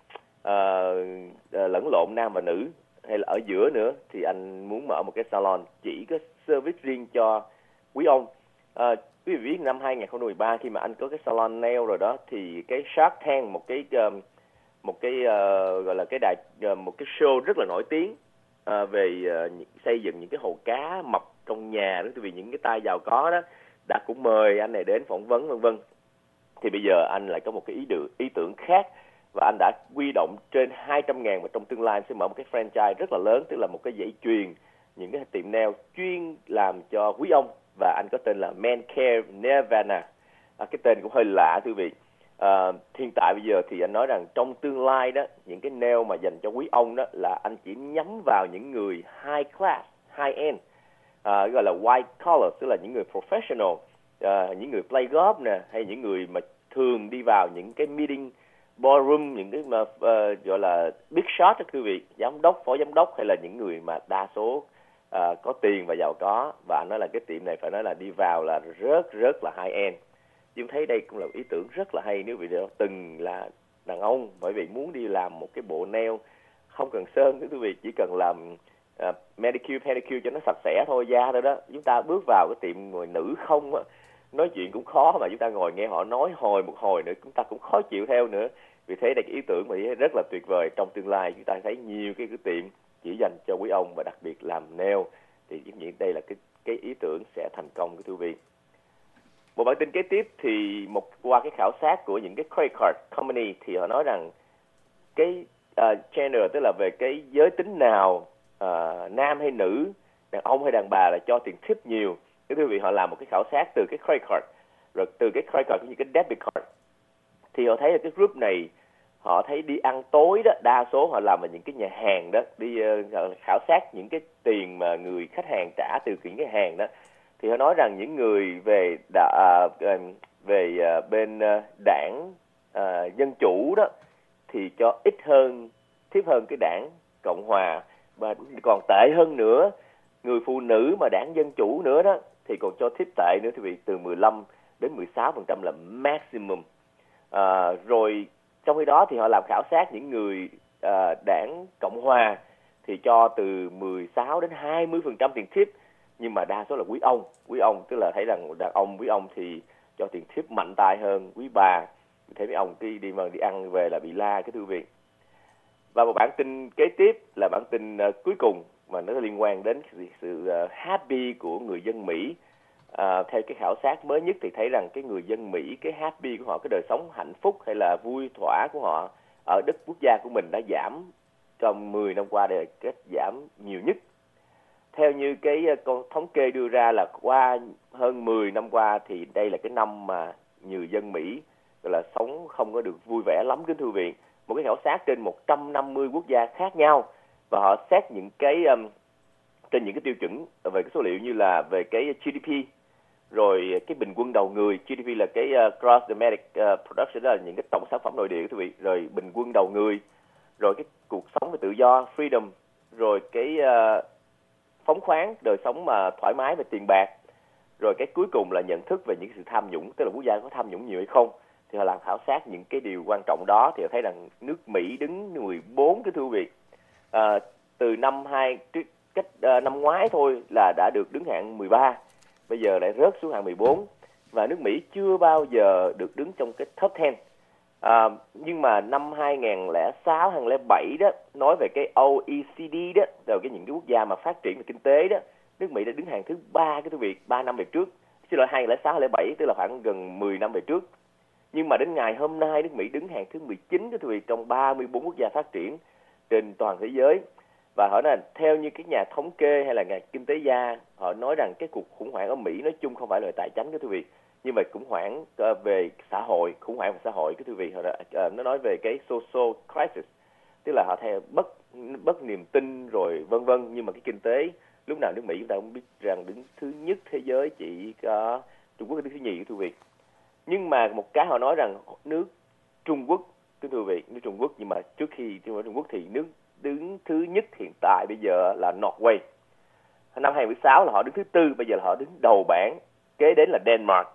lẫn lộn nam và nữ hay là ở giữa nữa. Thì anh muốn mở một cái salon chỉ có service riêng cho quý ông. Quý vị biết năm 2013 khi mà anh có cái salon nail rồi đó, thì cái Shark Tank, một cái gọi là cái một cái show rất là nổi tiếng về xây dựng những cái hồ cá mập trong nhà đó, vì những cái tay giàu có đó đã cũng mời anh này đến phỏng vấn vân vân. Thì bây giờ anh lại có một cái ý tưởng khác, và anh đã huy động trên 200.000 và trong tương lai sẽ mở một cái franchise rất là lớn, tức là một cái dãy chuyền những cái tiệm nail chuyên làm cho quý ông, và anh có tên là Man Care Nirvana. Cái tên cũng hơi lạ, thưa quý vị. Hiện tại bây giờ thì anh nói rằng trong tương lai đó, những cái nail mà dành cho quý ông đó là anh chỉ nhắm vào những người high class, high end, gọi là white collar, tức là những người professional, những người play golf nè, hay những người mà thường đi vào những cái meeting ballroom, những cái mà gọi là big shot đó, quý vị, giám đốc, phó giám đốc, hay là những người mà đa số có tiền và giàu có. Và anh nói là cái tiệm này phải nói là đi vào là rất là high end. Chúng thấy đây cũng là ý tưởng rất là hay nếu vị từng là đàn ông, bởi vì muốn đi làm một cái bộ nail không cần sơn, quý vị, chỉ cần làm manicure, pedicure cho nó sạch sẽ thôi, da thôi đó. Chúng ta bước vào cái tiệm người nữ không á, nói chuyện cũng khó, mà chúng ta ngồi nghe họ nói một hồi nữa chúng ta cũng khó chịu theo nữa. Vì thế đây cái ý tưởng mà rất là tuyệt vời. Trong tương lai chúng ta thấy nhiều cái tiệm chỉ dành cho quý ông và đặc biệt làm nail, thì đây là cái ý tưởng sẽ thành công của quý vị. Một bản tin kế tiếp thì qua cái khảo sát của những cái credit card company thì họ nói rằng cái gender, tức là về cái giới tính nào, nam hay nữ, đàn ông hay đàn bà là cho tiền tip nhiều. Thưa quý vị, họ làm một cái khảo sát từ cái credit card, rồi từ cái credit card cũng như cái debit card, thì họ thấy là cái group này họ thấy đi ăn tối đó, đa số họ làm ở những cái nhà hàng đó, đi khảo sát những cái tiền mà người khách hàng trả từ những cái hàng đó, thì họ nói rằng những người về bên đảng Dân Chủ đó thì cho ít hơn, thấp hơn cái đảng Cộng Hòa, và còn tệ hơn nữa, người phụ nữ mà đảng Dân Chủ nữa đó thì còn cho thấp tệ nữa, thì vì từ 15 đến 16% là maximum. Rồi trong khi đó thì họ làm khảo sát những người đảng Cộng Hòa thì cho từ 16 đến 20% tiền tip, nhưng mà đa số là quý ông, tức là thấy rằng đàn ông quý ông thì cho tiền tip mạnh tay hơn quý bà. Thấy mấy ông đi ăn về là bị la cái thư viện. Và một bản tin kế tiếp là bản tin cuối cùng mà nó liên quan đến sự happy của người dân Mỹ. Theo cái khảo sát mới nhất thì thấy rằng cái người dân Mỹ, cái happy của họ, cái đời sống hạnh phúc hay là vui thỏa của họ ở đất quốc gia của mình đã giảm trong 10 năm qua, đây là kết giảm nhiều nhất. Theo như cái con thống kê đưa ra là qua hơn 10 năm qua thì đây là cái năm mà người dân Mỹ gọi là sống không có được vui vẻ lắm, kính thưa quý vị. Một cái khảo sát trên 150 quốc gia khác nhau, và họ xét những cái trên những cái tiêu chuẩn về cái số liệu như là về cái GDP, rồi cái bình quân đầu người. GDP là cái gross domestic production, đó là những cái tổng sản phẩm nội địa, quý vị. Rồi bình quân đầu người, rồi cái cuộc sống về tự do, freedom, rồi cái phóng khoáng, đời sống mà thoải mái về tiền bạc, rồi cái cuối cùng là nhận thức về những sự tham nhũng, tức là quốc gia có tham nhũng nhiều hay không. Thì họ làm khảo sát những cái điều quan trọng đó thì họ thấy rằng nước Mỹ đứng 14 cái thưa quý vị. Từ năm năm ngoái thôi là đã được đứng hạng 13, bây giờ lại rớt xuống hạng 14, và nước Mỹ chưa bao giờ được đứng trong cái top 10. Nhưng mà năm 2006, 2007 đó, nói về cái OECD đó, rồi những cái quốc gia mà phát triển về kinh tế đó, nước Mỹ đã đứng hạng thứ 3 cái thưa quý vị, 3 năm về trước. Xin lỗi, 2006, 2007, tức là khoảng gần 10 năm về trước. Nhưng mà đến ngày hôm nay nước Mỹ đứng hạng thứ 19 cái thưa quý vị trong 34 quốc gia phát triển trên toàn thế giới. Và họ nói là theo như các nhà thống kê hay là nhà kinh tế gia, họ nói rằng cái cuộc khủng hoảng ở Mỹ nói chung không phải là tài chính cái thưa quý vị, nhưng mà khủng hoảng về xã hội, khủng hoảng về xã hội cái thưa quý vị. Nó nói về cái social crisis, tức là họ theo bất niềm tin rồi vân vân. Nhưng mà cái kinh tế lúc nào nước Mỹ chúng ta cũng biết rằng đứng thứ nhất thế giới, chỉ có Trung Quốc đứng thứ nhì cái thưa quý vị. Nhưng mà một cái họ nói rằng nước Trung Quốc, thưa quý vị, nước Trung Quốc, nhưng mà trước khi Trung Quốc thì nước đứng thứ nhất hiện tại bây giờ là Norway. Năm 2016 là họ đứng thứ tư, bây giờ là họ đứng đầu bảng. Kế đến là Denmark,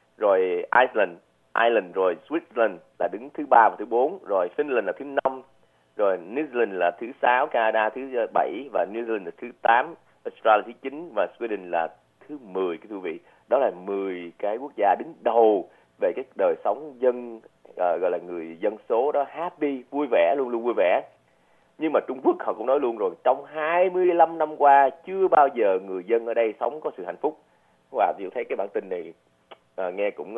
rồi Ireland, rồi Switzerland là đứng thứ 3 và thứ 4, rồi Finland là thứ 5, rồi New Zealand là thứ 6, Canada thứ 7 và New Zealand là thứ 8, Australia thứ 9 và Sweden là thứ 10 cái thưa quý vị. Đó là 10 cái quốc gia đứng đầu về cái đời sống dân, gọi là người dân số đó, happy, vui vẻ, luôn luôn vui vẻ. Nhưng mà Trung Quốc họ cũng nói luôn rồi, trong 25 năm qua chưa bao giờ người dân ở đây sống có sự hạnh phúc. Và Diệu thấy cái bản tin này nghe cũng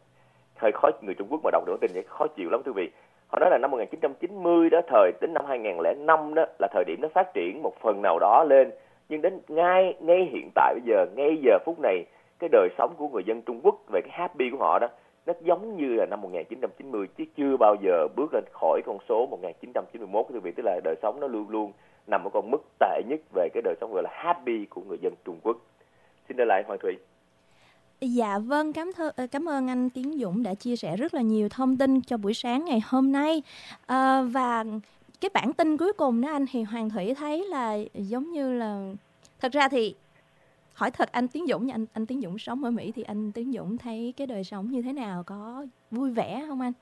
hơi khó, người Trung Quốc mà đọc được bản tin này khó chịu lắm thưa quý vị. Họ nói là năm 1990 đó, thời đến năm 2005 đó là thời điểm nó phát triển một phần nào đó lên, nhưng đến ngay hiện tại bây giờ, ngay giờ phút này, cái đời sống của người dân Trung Quốc về cái happy của họ đó, nó giống như là năm 1990 chứ chưa bao giờ bước lên khỏi con số 1991 quý vị, tức là đời sống nó luôn luôn nằm ở con mức tệ nhất về cái đời sống gọi là happy của người dân Trung Quốc. Xin trở lại Hoàng Thùy. Dạ vâng, cảm ơn anh Tiến Dũng đã chia sẻ rất là nhiều thông tin cho buổi sáng ngày hôm nay. Và cái bản tin cuối cùng đó anh, thì Hoàng Thủy thấy là giống như là, thật ra thì hỏi thật anh Tiến Dũng, anh Tiến Dũng sống ở Mỹ thì anh Tiến Dũng thấy cái đời sống như thế nào, có vui vẻ không anh?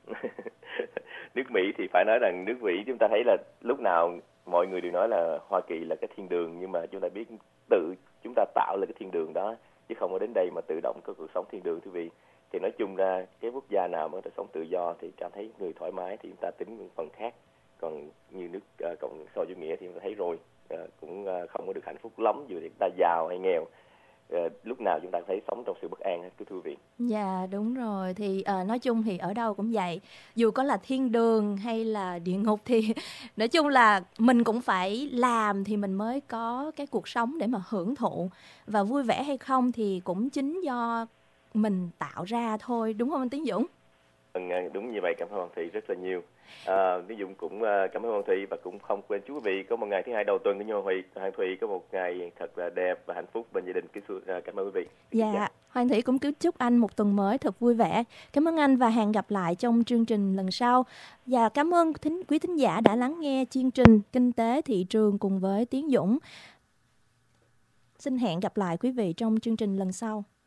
Nước Mỹ thì phải nói rằng nước Mỹ chúng ta thấy là lúc nào mọi người đều nói là Hoa Kỳ là cái thiên đường, nhưng mà chúng ta biết tự chúng ta tạo lên cái thiên đường đó, chứ không có đến đây mà tự động có cuộc sống thiên đường thưa quý vị. Thì nói chung ra cái quốc gia nào mà có sống tự do thì cảm thấy người thoải mái thì chúng ta tính một phần khác. Còn như nước Cộng xã chủ nghĩa thì chúng ta thấy rồi, cũng không có được hạnh phúc lắm, dù thì chúng ta giàu hay nghèo, lúc nào chúng ta thấy sống trong sự bất an hết, thưa quý vị. Dạ đúng rồi, thì nói chung thì ở đâu cũng vậy, dù có là thiên đường hay là địa ngục thì nói chung là mình cũng phải làm thì mình mới có cái cuộc sống để mà hưởng thụ, và vui vẻ hay không thì cũng chính do mình tạo ra thôi, đúng không anh Tiến Dũng? Đúng như vậy, cảm ơn Hoàng Thị rất là nhiều. Tiến Dũng cũng cảm ơn Hoàng Thị, và cũng không quên chú quý vị có một ngày thứ hai đầu tuần của Hoàng Thị có một ngày thật là đẹp và hạnh phúc bên gia đình. Cảm ơn quý vị. Dạ, Hoàng Thị cũng cứ chúc anh một tuần mới thật vui vẻ. Cảm ơn anh và hẹn gặp lại trong chương trình lần sau. Và cảm ơn quý thính giả đã lắng nghe chương trình Kinh tế thị trường cùng với Tiến Dũng. Xin hẹn gặp lại quý vị trong chương trình lần sau.